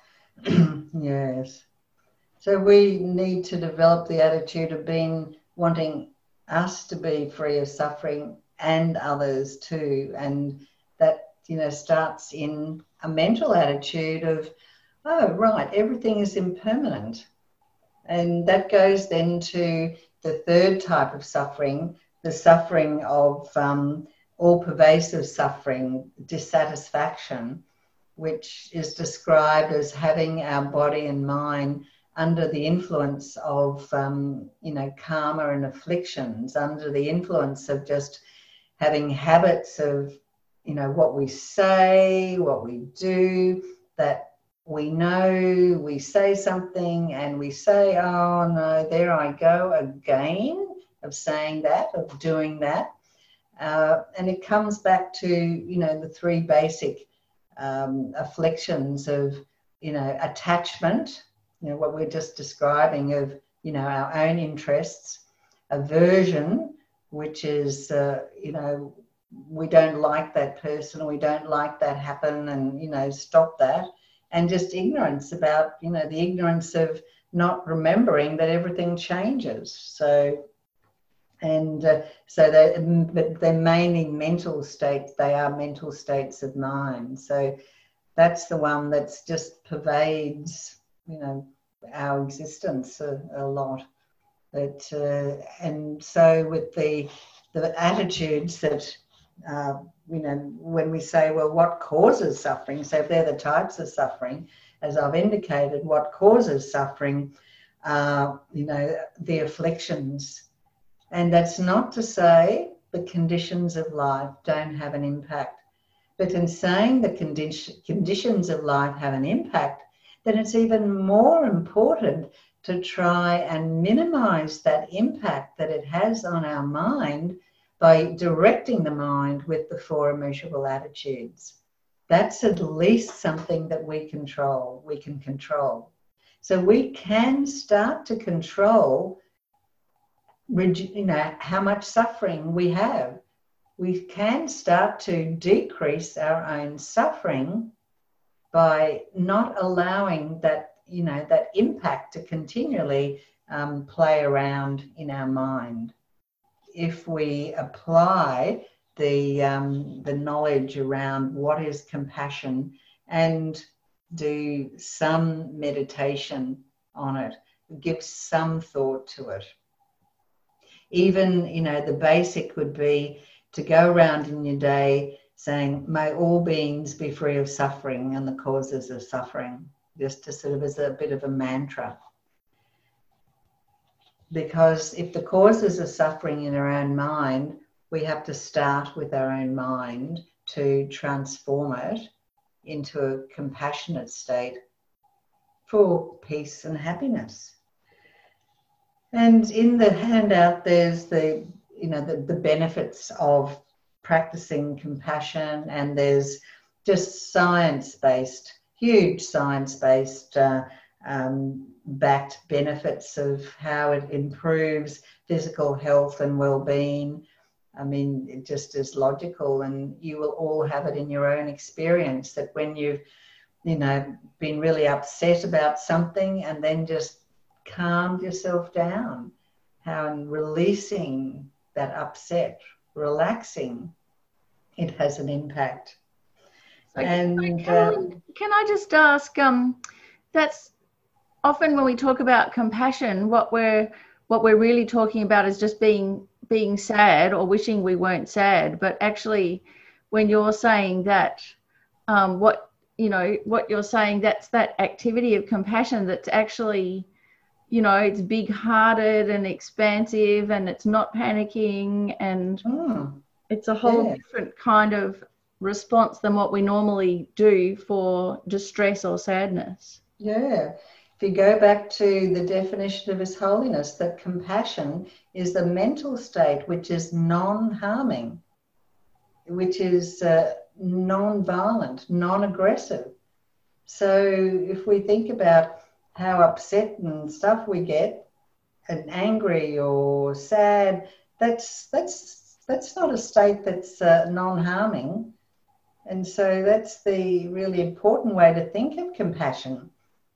yes. So we need to develop the attitude of being, wanting us to be free of suffering and others too. And that, you know, starts in a mental attitude of, oh, right, everything is impermanent. And that goes then to the third type of suffering, the suffering of um, all-pervasive suffering, dissatisfaction, which is described as having our body and mind under the influence of, um, you know, karma and afflictions, under the influence of just having habits of, you know, what we say, what we do, that we know we say something and we say, oh, no, there I go again, of saying that, of doing that. Uh, and it comes back to, you know, the three basic um, afflictions of, you know, attachment, you know, what we're just describing of, you know, our own interests, aversion, which is, uh, you know, we don't like that person, or we don't like that happen, and, you know, stop that. And just ignorance about, you know, the ignorance of not remembering that everything changes. So, and uh, so they, but they're mainly mental states. They are mental states of mind. So that's the one that's just pervades, you know, our existence a, a lot. But uh, and so with the the attitudes that uh, you know, when we say, well, what causes suffering? So if they're the types of suffering, as I've indicated, what causes suffering? Uh, you know, the afflictions. And that's not to say the conditions of life don't have an impact. But in saying the condition, conditions of life have an impact, then it's even more important to try and minimize that impact that it has on our mind by directing the mind with the four immeasurable attitudes. That's at least something that we control, we can control. So we can start to control, you know, how much suffering we have. We can start to decrease our own suffering by not allowing that, you know, that impact to continually um, play around in our mind. If we apply the um, the knowledge around what is compassion and do some meditation on it, give some thought to it. Even, you know, the basic would be to go around in your day saying, may all beings be free of suffering and the causes of suffering, just to sort of as a bit of a mantra. Because if the causes of suffering in our own mind, we have to start with our own mind to transform it into a compassionate state for peace and happiness. And in the handout, there's the, you know, the, the benefits of practicing compassion, and there's just science-based, huge science-based uh, um, backed benefits of how it improves physical health and well-being. I mean, it just is logical, and you will all have it in your own experience that when you've, you know, been really upset about something and then just calmed yourself down, how in releasing that upset, relaxing, it has an impact. So, and Carolyn, uh, can I just ask, um, that's often when we talk about compassion, what we're what we're really talking about is just being being sad or wishing we weren't sad. But actually, when you're saying that, um, what you know, what you're saying, that's that activity of compassion that's actually, you know, it's big-hearted and expansive, and it's not panicking, and mm, it's a whole yeah. different kind of response than what we normally do for distress or sadness. Yeah. If you go back to the definition of His Holiness, that compassion is the mental state which is non-harming, which is uh, non-violent, non-aggressive. So if we think about how upset and stuff we get, and angry or sad, that's that's that's not a state that's uh, non-harming. And so that's the really important way to think of compassion.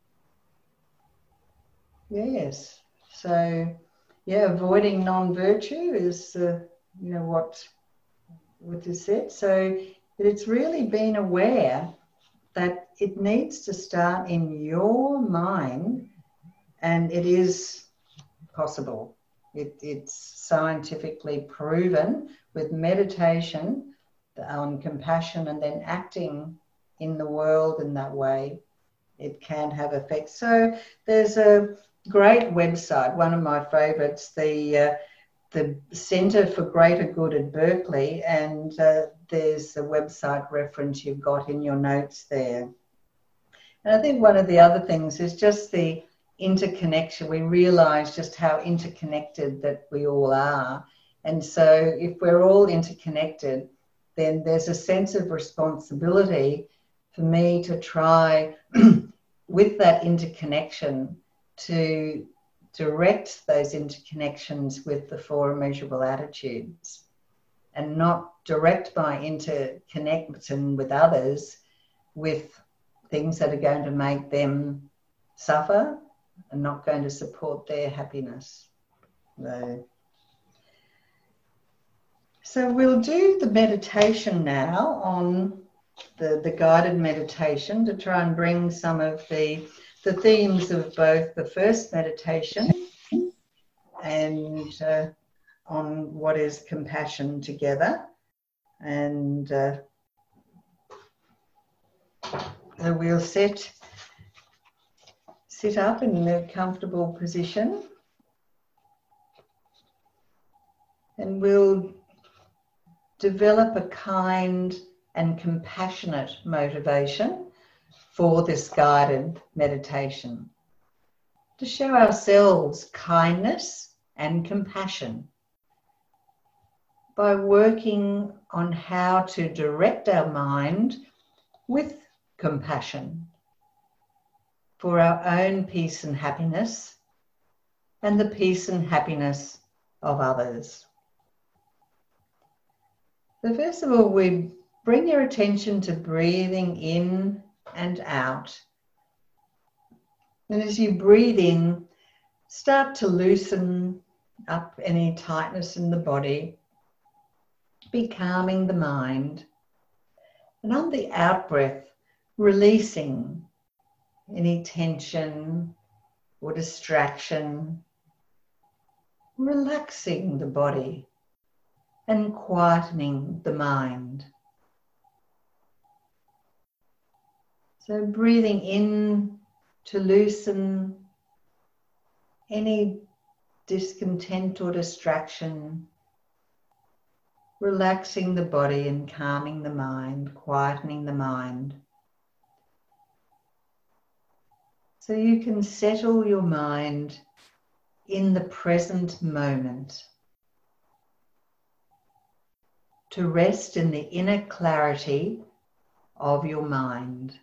Yes. So, yeah, avoiding non-virtue is, uh, you know, what what is said. So it's really being aware that it needs to start in your mind, and it is possible. It, it's scientifically proven with meditation on compassion and then acting in the world in that way, it can have effects. So there's a great website, one of my favorites, the uh, the Centre for Greater Good at Berkeley, and uh, there's a website reference you've got in your notes there. And I think one of the other things is just the interconnection. We realise just how interconnected that we all are. And so if we're all interconnected, then there's a sense of responsibility for me to try with that interconnection to direct those interconnections with the four immeasurable attitudes, and not direct my interconnection with others with things that are going to make them suffer and not going to support their happiness. No. So we'll do the meditation now on the, the guided meditation to try and bring some of the, the themes of both the first meditation and uh, on what is compassion together. And uh, so we'll sit, sit up in a comfortable position, and we'll develop a kind and compassionate motivation for this guided meditation, to show ourselves kindness and compassion by working on how to direct our mind with compassion for our own peace and happiness and the peace and happiness of others. So first of all, we bring your attention to breathing in and out. And as you breathe in, start to loosen up any tightness in the body, be calming the mind. And on the out breath, releasing any tension or distraction, relaxing the body and quietening the mind. So breathing in to loosen any discontent or distraction, relaxing the body and calming the mind, quietening the mind. So you can settle your mind in the present moment, to rest in the inner clarity of your mind.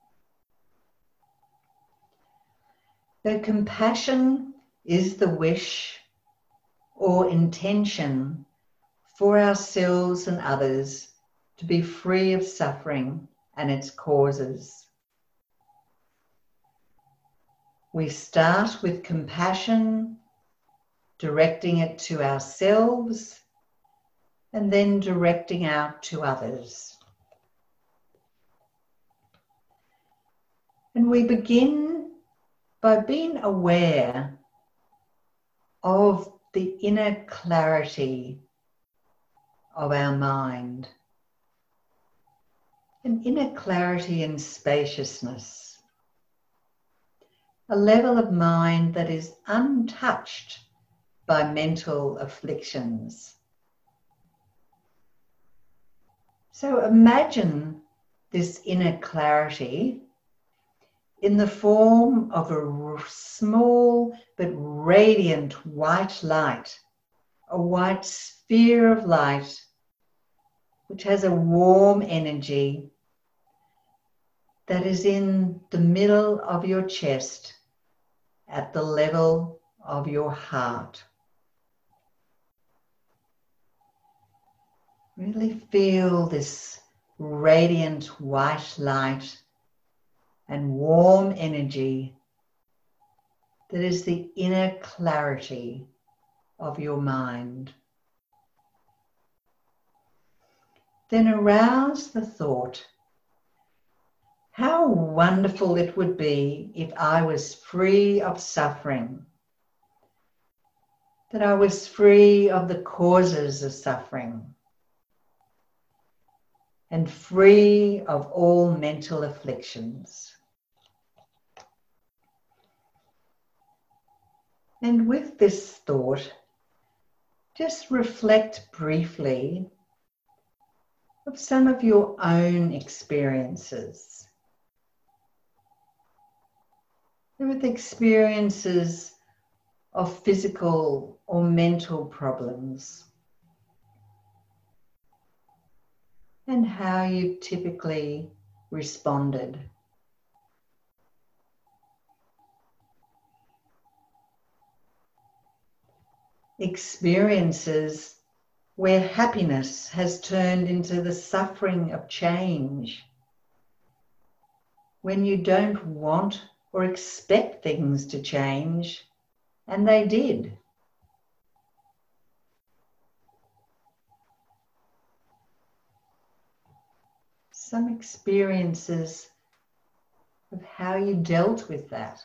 So compassion is the wish or intention for ourselves and others to be free of suffering and its causes. We start with compassion, directing it to ourselves, and then directing out to others. And we begin by being aware of the inner clarity of our mind, an inner clarity and spaciousness, a level of mind that is untouched by mental afflictions. So imagine this inner clarity in the form of a small but radiant white light, a white sphere of light which has a warm energy that is in the middle of your chest at the level of your heart. Really feel this radiant white light and warm energy that is the inner clarity of your mind. Then arouse the thought, how wonderful it would be if I was free of suffering, that I was free of the causes of suffering, and free of all mental afflictions. And with this thought, just reflect briefly of some of your own experiences. With experiences of physical or mental problems, and how you typically responded. Experiences where happiness has turned into the suffering of change, when you don't want or expect things to change, and they did. Some experiences of how you dealt with that.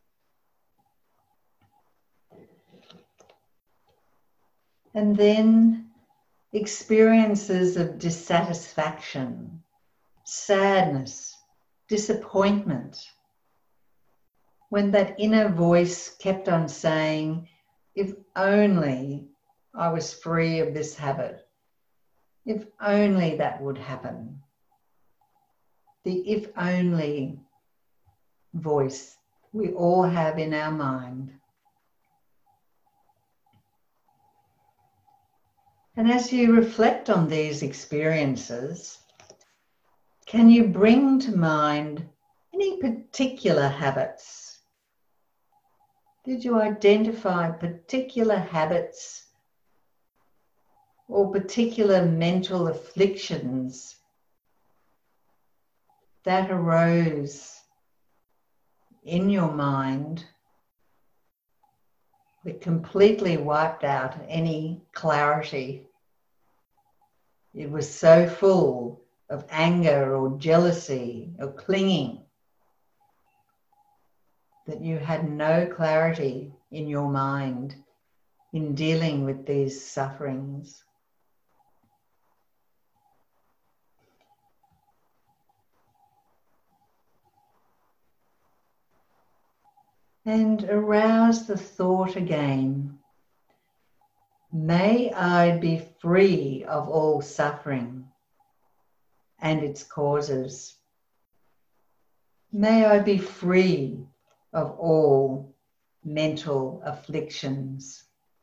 And then experiences of dissatisfaction, sadness, disappointment, when that inner voice kept on saying, if only I was free of this habit, if only that would happen. The if only voice we all have in our mind. And as you reflect on these experiences, can you bring to mind any particular habits? Did you identify particular habits or particular mental afflictions that arose in your mind that completely wiped out any clarity? It was so full of anger or jealousy or clinging that you had no clarity in your mind in dealing with these sufferings. And arouse the thought again, may I be free of all suffering and its causes. May I be free of all mental afflictions.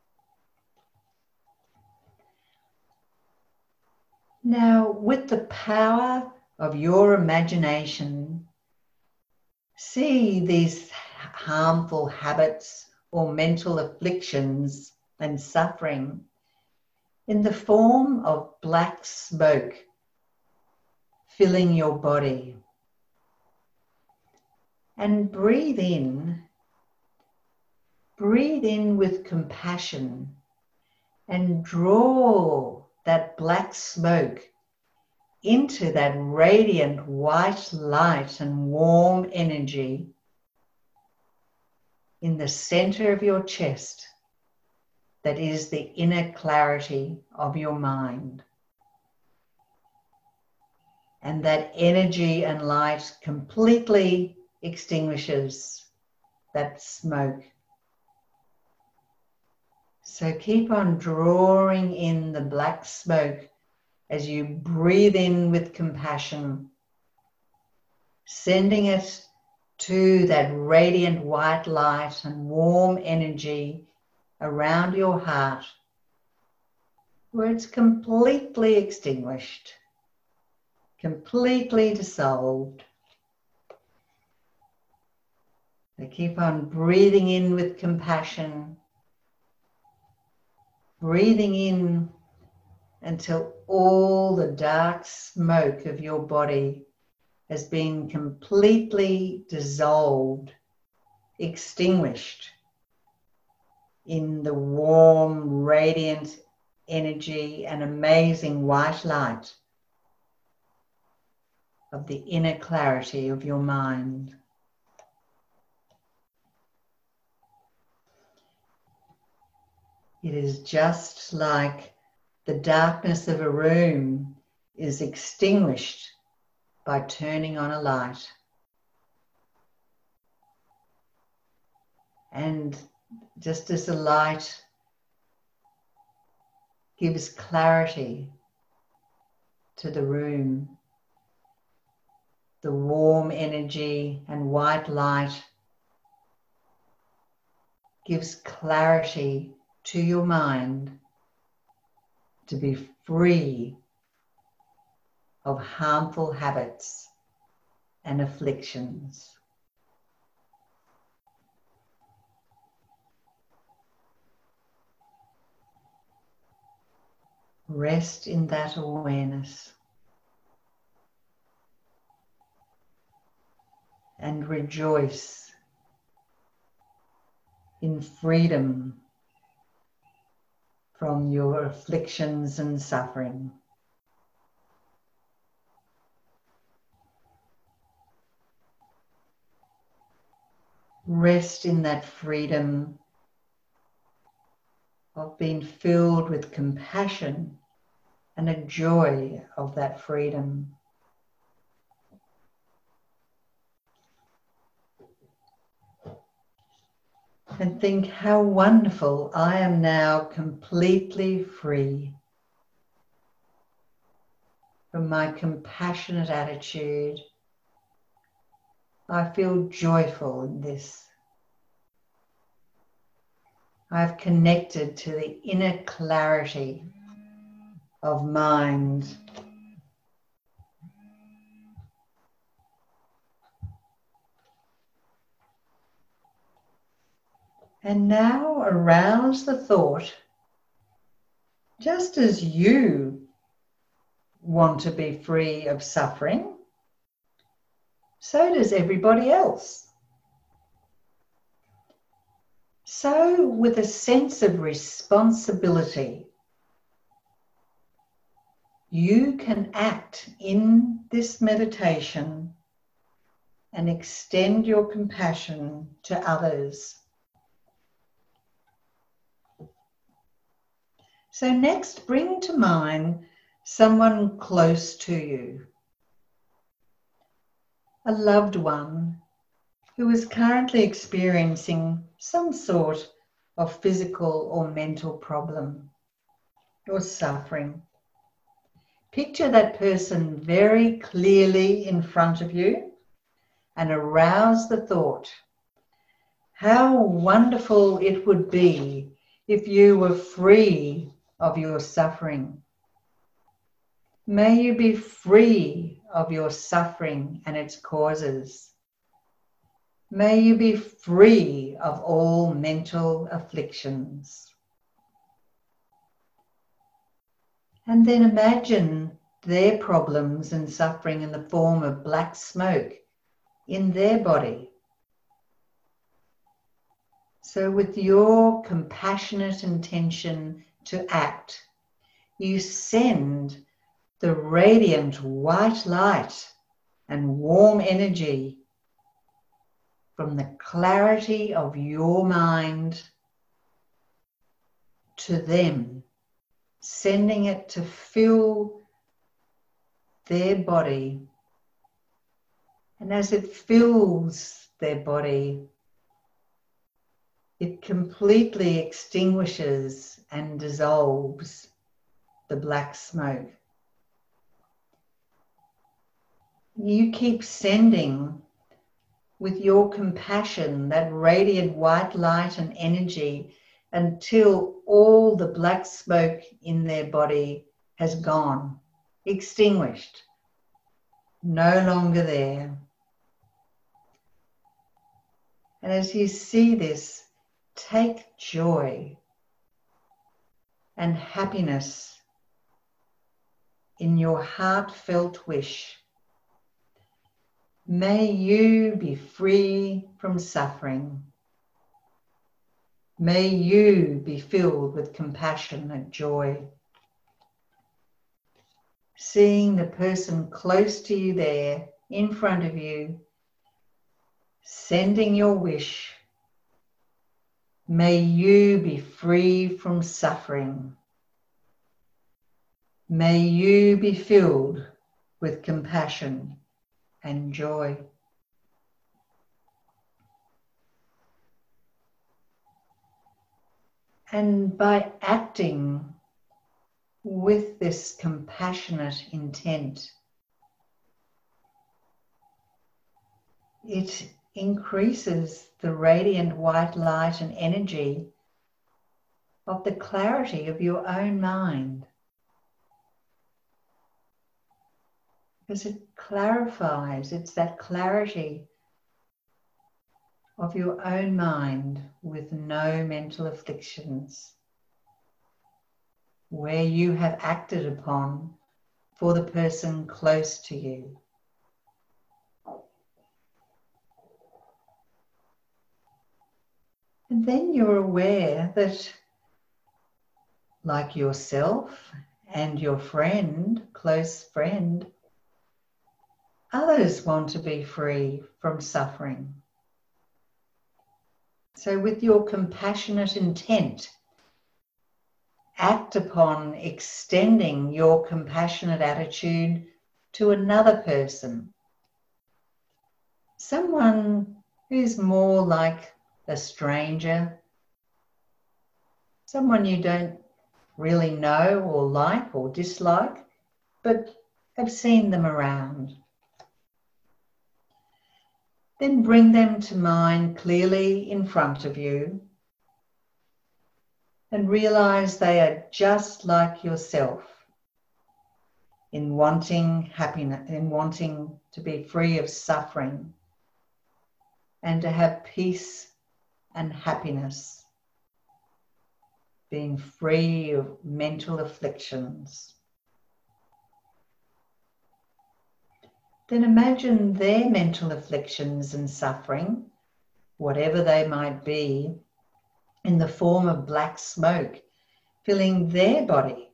Now, with the power of your imagination, see these harmful habits or mental afflictions and suffering in the form of black smoke filling your body. And breathe in, breathe in with compassion and draw that black smoke into that radiant white light and warm energy in the center of your chest that is the inner clarity of your mind. And that energy and light completely extinguishes that smoke. So keep on drawing in the black smoke as you breathe in with compassion, sending it to that radiant white light and warm energy around your heart, where it's completely extinguished, completely dissolved. So keep on breathing in with compassion, breathing in until all the dark smoke of your body has been completely dissolved, extinguished in the warm, radiant energy and amazing white light of the inner clarity of your mind. It is just like the darkness of a room is extinguished by turning on a light. And just as the light gives clarity to the room, the warm energy and white light gives clarity to your mind to be free of harmful habits and afflictions. Rest in that awareness and rejoice in freedom from your afflictions and suffering. Rest in that freedom of being filled with compassion and a joy of that freedom. And think how wonderful, I am now completely free from my compassionate attitude. I feel joyful in this. I've connected to the inner clarity of mind. And now arouse the thought, just as you want to be free of suffering, so does everybody else. So, with a sense of responsibility, you can act in this meditation and extend your compassion to others. So next, bring to mind someone close to you, a loved one who is currently experiencing some sort of physical or mental problem or suffering. Picture that person very clearly in front of you and arouse the thought, how wonderful it would be if you were free of your suffering. May you be free of your suffering and its causes. May you be free of all mental afflictions. And then imagine their problems and suffering in the form of black smoke in their body. So with your compassionate intention to act, you send the radiant white light and warm energy from the clarity of your mind to them, sending it to fill their body. And as it fills their body, it completely extinguishes and dissolves the black smoke. You keep sending with your compassion that radiant white light and energy until all the black smoke in their body has gone, extinguished, no longer there. And as you see this, take joy and happiness in your heartfelt wish. May you be free from suffering. May you be filled with compassion and joy. Seeing the person close to you there, in front of you, sending your wish. May you be free from suffering. May you be filled with compassion and joy. And by acting with this compassionate intent, it increases the radiant white light and energy of the clarity of your own mind. Because it clarifies, it's that clarity of your own mind with no mental afflictions, where you have acted upon for the person close to you. And then you're aware that, like yourself and your friend, close friend, others want to be free from suffering. So with your compassionate intent, act upon extending your compassionate attitude to another person. Someone who's more like a stranger, someone you don't really know or like or dislike, but have seen them around. Then bring them to mind clearly in front of you and realize they are just like yourself in wanting happiness, in wanting to be free of suffering and to have peace and happiness, being free of mental afflictions. Then imagine their mental afflictions and suffering, whatever they might be, in the form of black smoke, filling their body.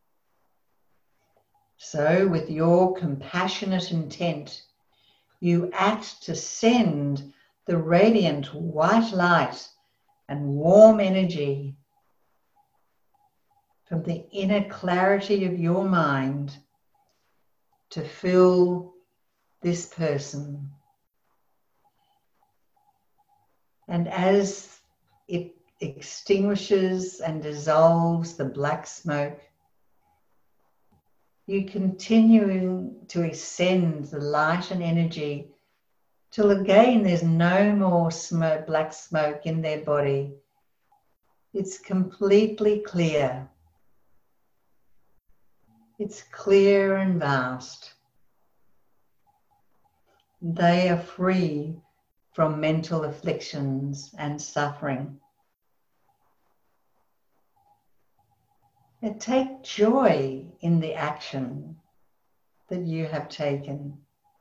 So with your compassionate intent, you act to send the radiant white light and warm energy from the inner clarity of your mind to fill this person. And as it extinguishes and dissolves the black smoke, you continue to ascend the light and energy till again there's no more smoke, black smoke in their body. It's completely clear. It's clear and vast. They are free from mental afflictions and suffering. And take joy in the action that you have taken,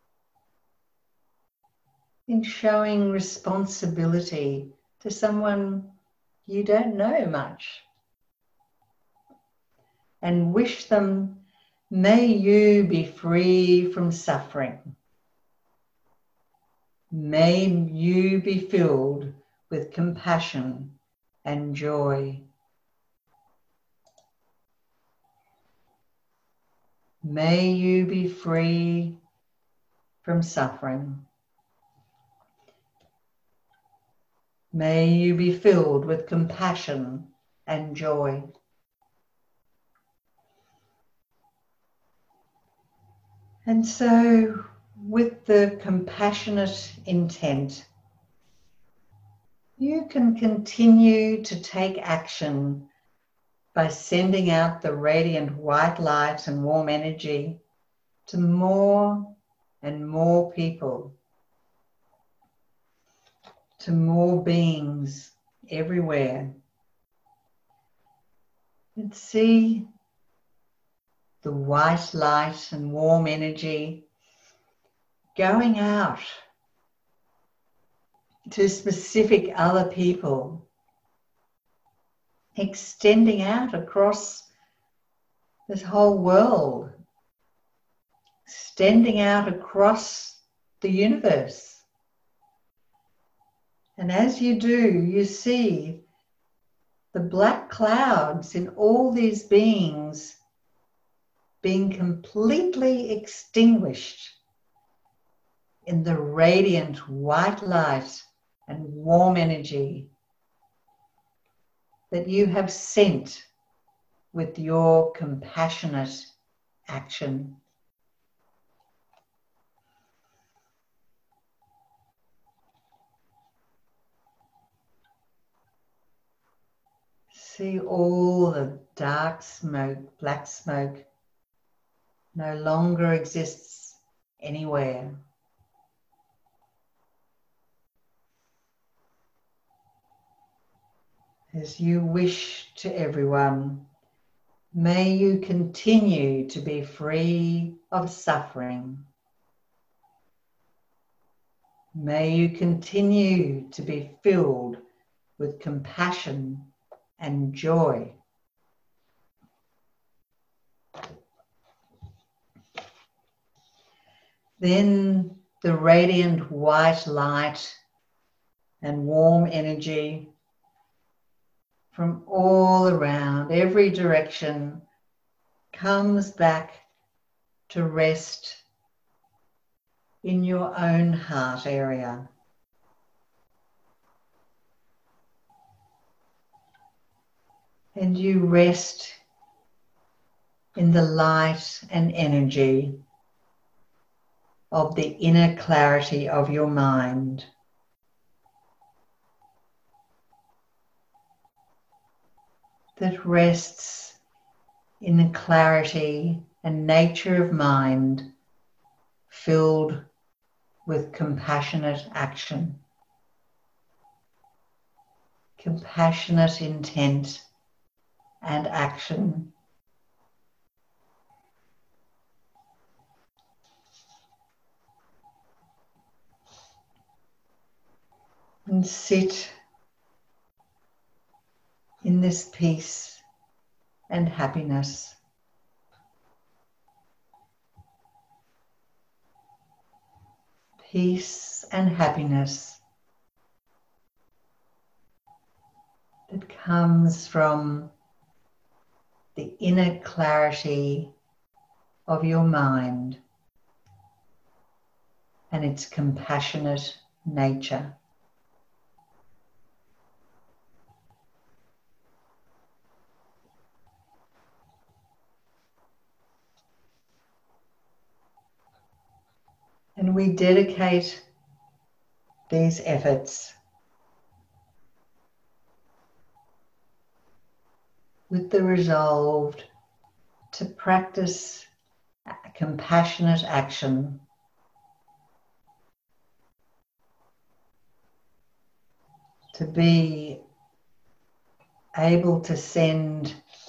in showing responsibility to someone you don't know much, and wish them, may you be free from suffering. May you be filled with compassion and joy. May you be free from suffering. May you be filled with compassion and joy. And so, with the compassionate intent, you can continue to take action by sending out the radiant white light and warm energy to more and more people, to more beings everywhere. And see the white light and warm energy going out to specific other people, extending out across this whole world, extending out across the universe. And as you do, you see the black clouds in all these beings being completely extinguished in the radiant white light and warm energy that you have sent with your compassionate action. See all the dark smoke, black smoke, no longer exists anywhere. As you wish to everyone, may you continue to be free of suffering. May you continue to be filled with compassion and joy. Then the radiant white light and warm energy from all around, every direction, comes back to rest in your own heart area. And you rest in the light and energy of the inner clarity of your mind. That rests in the clarity and nature of mind filled with compassionate action, compassionate intent and action. And sit in this peace and happiness. Peace and happiness that comes from the inner clarity of your mind and its compassionate nature. And we dedicate these efforts with the resolve to practice compassionate action, to be able to send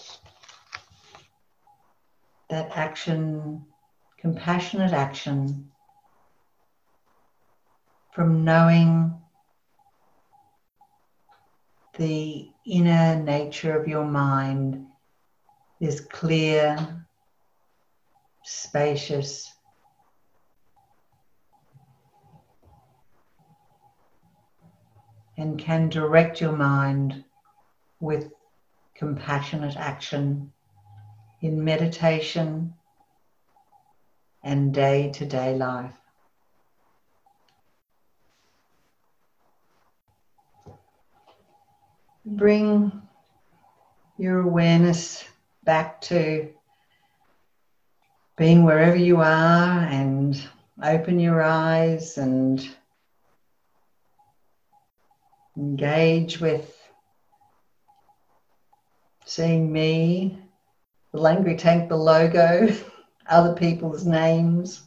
that action, compassionate action, from knowing the inner nature of your mind is clear, spacious, and can direct your mind with compassionate action in meditation and day-to-day life. Bring your awareness back to being wherever you are and open your eyes and engage with seeing me, the Langri Tank, the logo, other people's names,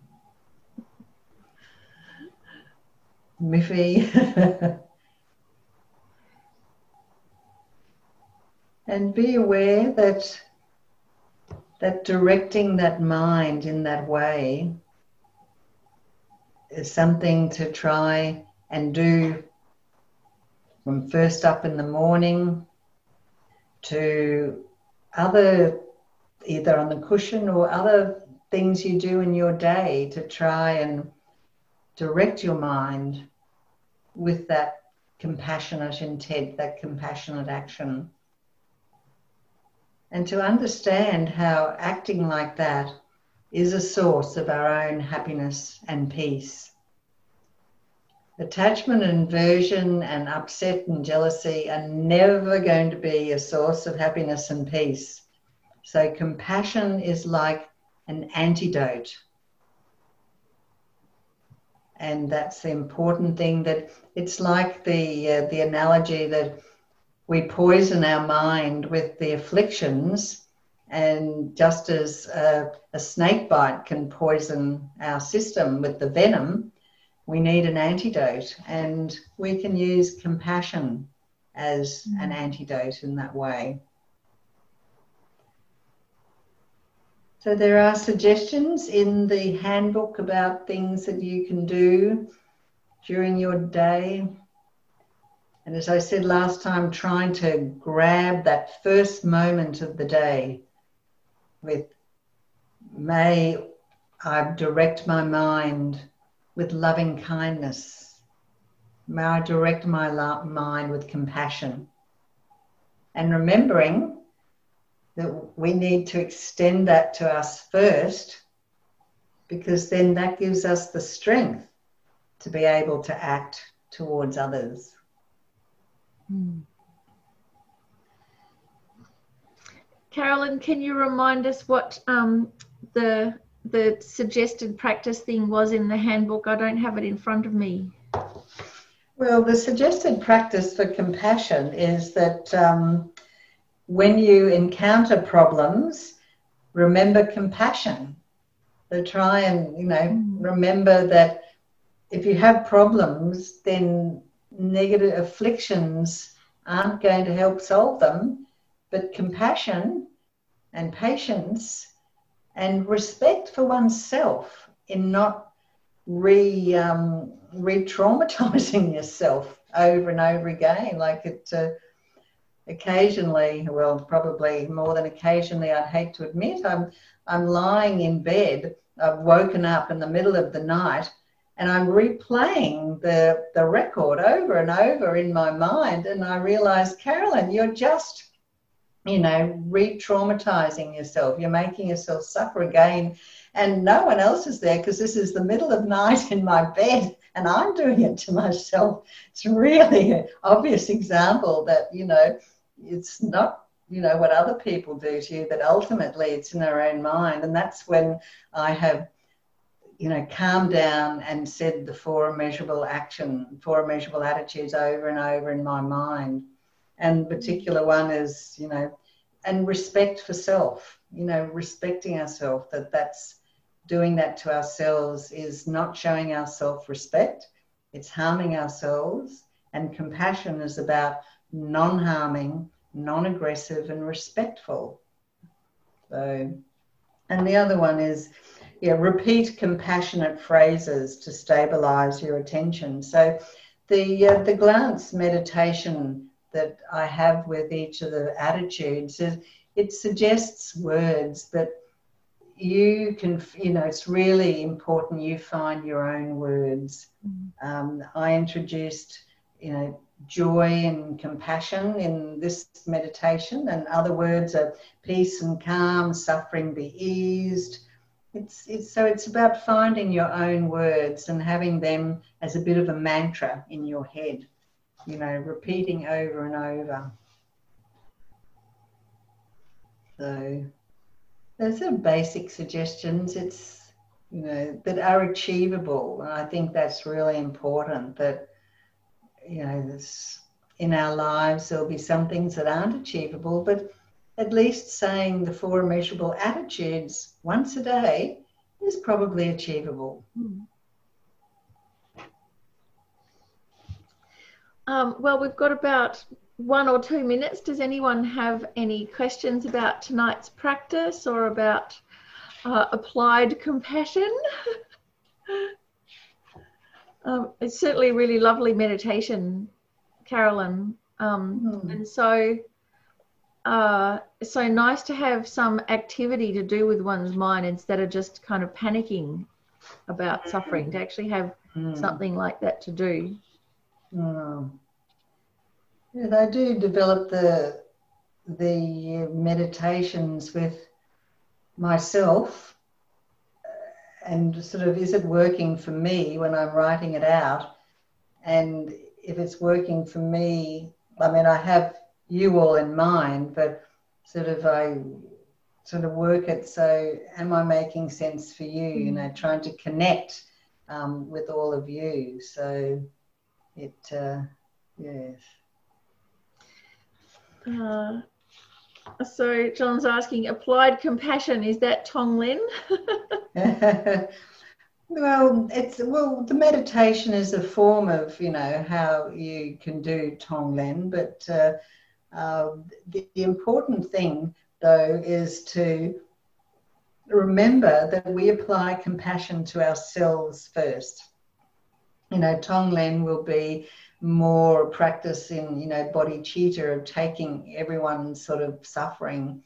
Miffy. And be aware that that directing that mind in that way is something to try and do from first up in the morning to other, either on the cushion or other things you do in your day to try and direct your mind with that compassionate intent, that compassionate action. And to understand how acting like that is a source of our own happiness and peace. Attachment and aversion and upset and jealousy are never going to be a source of happiness and peace. So compassion is like an antidote. And that's the important thing, that it's like the, uh, the analogy that we poison our mind with the afflictions, and just as a, a snake bite can poison our system with the venom, we need an antidote, and we can use compassion as mm. an antidote in that way. So there are suggestions in the handbook about things that you can do during your day. And as I said last time, trying to grab that first moment of the day with, may I direct my mind with loving kindness. May I direct my mind with compassion. And remembering that we need to extend that to us first, because then that gives us the strength to be able to act towards others. Hmm. Carolyn, can you remind us what um, the the suggested practice thing was in the handbook? I don't have it in front of me. Well, the suggested practice for compassion is that um, when you encounter problems, remember compassion. So try and, you know, mm. remember that if you have problems, then negative afflictions aren't going to help solve them, but compassion and patience and respect for oneself in not re um, re-traumatizing yourself over and over again. Like it uh, occasionally, well, probably more than occasionally, I'd hate to admit, I'm I'm lying in bed. I've woken up in the middle of the night, and I'm replaying the the record over and over in my mind, and I realise, Carolyn, you're just, you know, re-traumatizing yourself. You're making yourself suffer again, and no one else is there because this is the middle of night in my bed and I'm doing it to myself. It's really an obvious example that, you know, it's not, you know, what other people do to you, but ultimately it's in their own mind. And that's when I have, you know, calmed down and said the four immeasurable action, four immeasurable attitudes over and over in my mind. And particular one is, you know, and respect for self, you know, respecting ourselves, that that's doing that to ourselves is not showing our self-respect, it's harming ourselves. And compassion is about non-harming, non-aggressive and respectful. So, and the other one is, yeah, repeat compassionate phrases to stabilize your attention. So the uh, the glance meditation that I have with each of the attitudes is, it suggests words, but you can, you know, it's really important you find your own words. Mm. Um, I introduced, you know, joy and compassion in this meditation, and other words are peace and calm, suffering be eased. It's, it's so it's about finding your own words and having them as a bit of a mantra in your head, you know, repeating over and over. So those are basic suggestions. It's, you know, that are achievable, and I think that's really important. That, you know, this, in our lives there'll be some things that aren't achievable, but at least saying the four immeasurable attitudes once a day is probably achievable. Um, well, we've got about one or two minutes. Does anyone have any questions about tonight's practice or about uh, applied compassion? um, it's certainly a really lovely meditation, Carolyn. Um, mm. And so, uh, so nice to have some activity to do with one's mind instead of just kind of panicking about suffering, to actually have mm. something like that to do. Mm. Yeah, I do develop the the meditations with myself, and sort of, is it working for me when I'm writing it out? And if it's working for me, I mean, I have you all in mind, but sort of I sort of work it, so am I making sense for you? You know, trying to connect um, with all of you. So it, uh, yes. Uh, so John's asking, applied compassion, is that Tonglen? Well, it's, well, the meditation is a form of, you know, how you can do Tonglen, but uh, uh, the, the important thing, though, is to remember that we apply compassion to ourselves first. You know, Tonglen will be more practice in, you know, bodhicitta, of taking everyone's sort of suffering.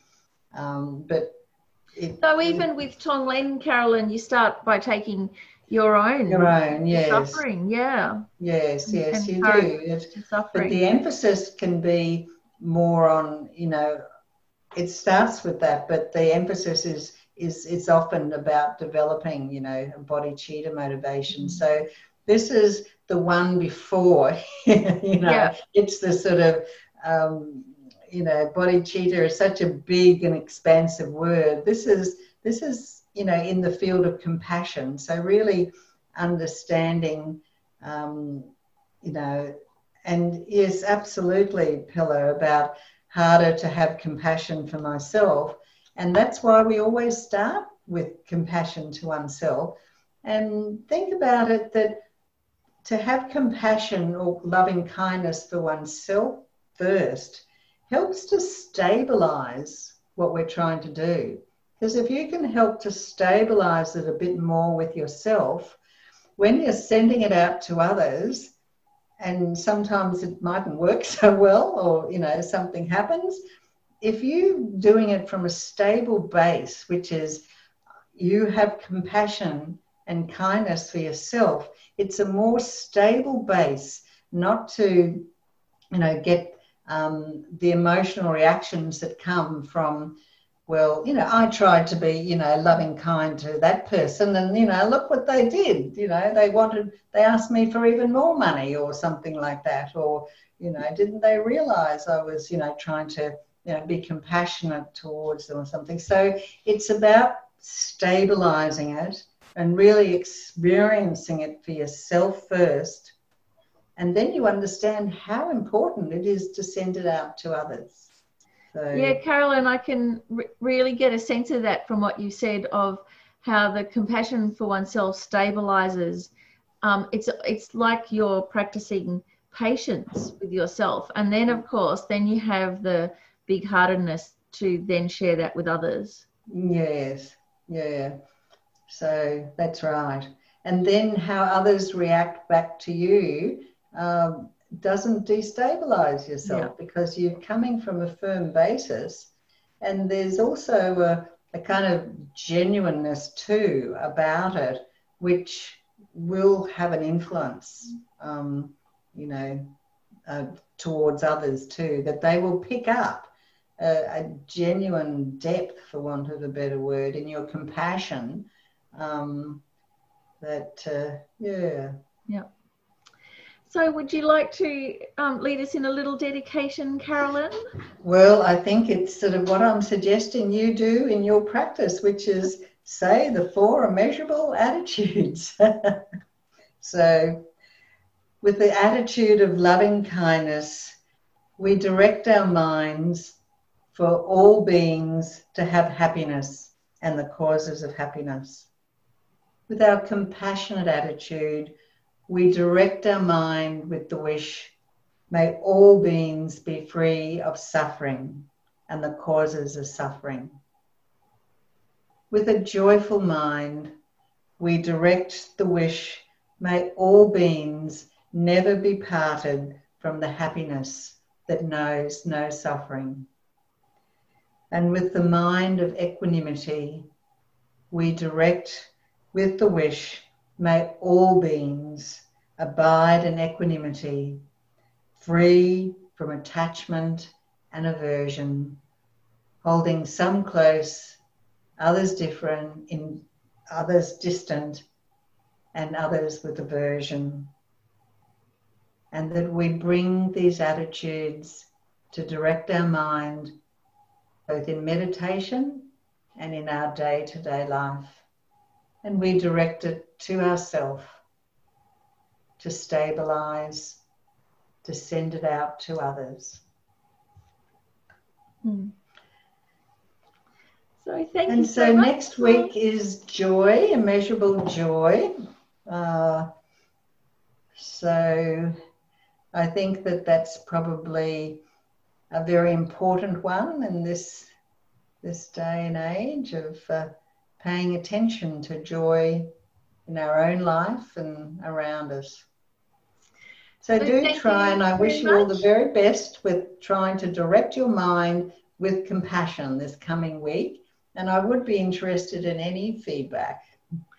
Um, but it, so even it, with Tonglen, Carolyn, you start by taking your own, your own, yes, suffering, yeah, yes, yes, and, and you do. It, suffering. But the emphasis can be more on, you know, it starts with that, but the emphasis is is it's often about developing, you know, bodhicitta motivation. Mm-hmm. So this is the one before, you know, yeah. It's the sort of, um, you know, bodhicitta is such a big and expansive word. This is, this is, you know, in the field of compassion. So really understanding, um, you know, and yes, absolutely, Pillar, about harder to have compassion for myself. And that's why we always start with compassion to oneself. And think about it, that to have compassion or loving kindness for oneself first helps to stabilize what we're trying to do. Because if you can help to stabilize it a bit more with yourself, when you're sending it out to others, and sometimes it mightn't work so well, or, you know, something happens, if you're doing it from a stable base, which is you have compassion and kindness for yourself, it's a more stable base, not to, you know, get um, the emotional reactions that come from, well, you know, I tried to be, you know, loving, kind to that person, and, you know, look what they did. You know, they wanted, they asked me for even more money or something like that. Or, you know, didn't they realize I was, you know, trying to, you know, be compassionate towards them or something. So it's about stabilizing it and really experiencing it for yourself first. And then you understand how important it is to send it out to others. So, yeah, Carolyn, I can re- really get a sense of that from what you said, of how the compassion for oneself stabilizes. Um, it's it's like you're practicing patience with yourself, and then of course, then you have the big-heartedness to then share that with others. Yes, yeah. So that's right. And then how others react back to you um, doesn't destabilize yourself, yeah. Because you're coming from a firm basis, and there's also a, a kind of genuineness too about it, which will have an influence, um, you know, uh, towards others too, that they will pick up a, a genuine depth, for want of a better word, in your compassion. Um, that, uh, yeah. Yeah. So would you like to um, lead us in a little dedication, Carolyn? Well, I think it's sort of what I'm suggesting you do in your practice, which is say the four immeasurable attitudes. So with the attitude of loving kindness, we direct our minds for all beings to have happiness and the causes of happiness. With our compassionate attitude, we direct our mind with the wish, may all beings be free of suffering and the causes of suffering. With a joyful mind, we direct the wish, may all beings never be parted from the happiness that knows no suffering. And with the mind of equanimity, we direct with the wish, may all beings abide in equanimity, free from attachment and aversion, holding some close, others different, in others distant, and others with aversion. And that we bring these attitudes to direct our mind, both in meditation and in our day-to-day life. And we direct it to ourselves to stabilize, to send it out to others. Hmm. So thank and you so, so much. next week is joy, immeasurable joy. Uh, so I think that that's probably a very important one in this this day and age of uh, paying attention to joy in our own life and around us. So So do thank try, you and I wish very you all the much. very best with trying to direct your mind with compassion this coming week. And I would be interested in any feedback.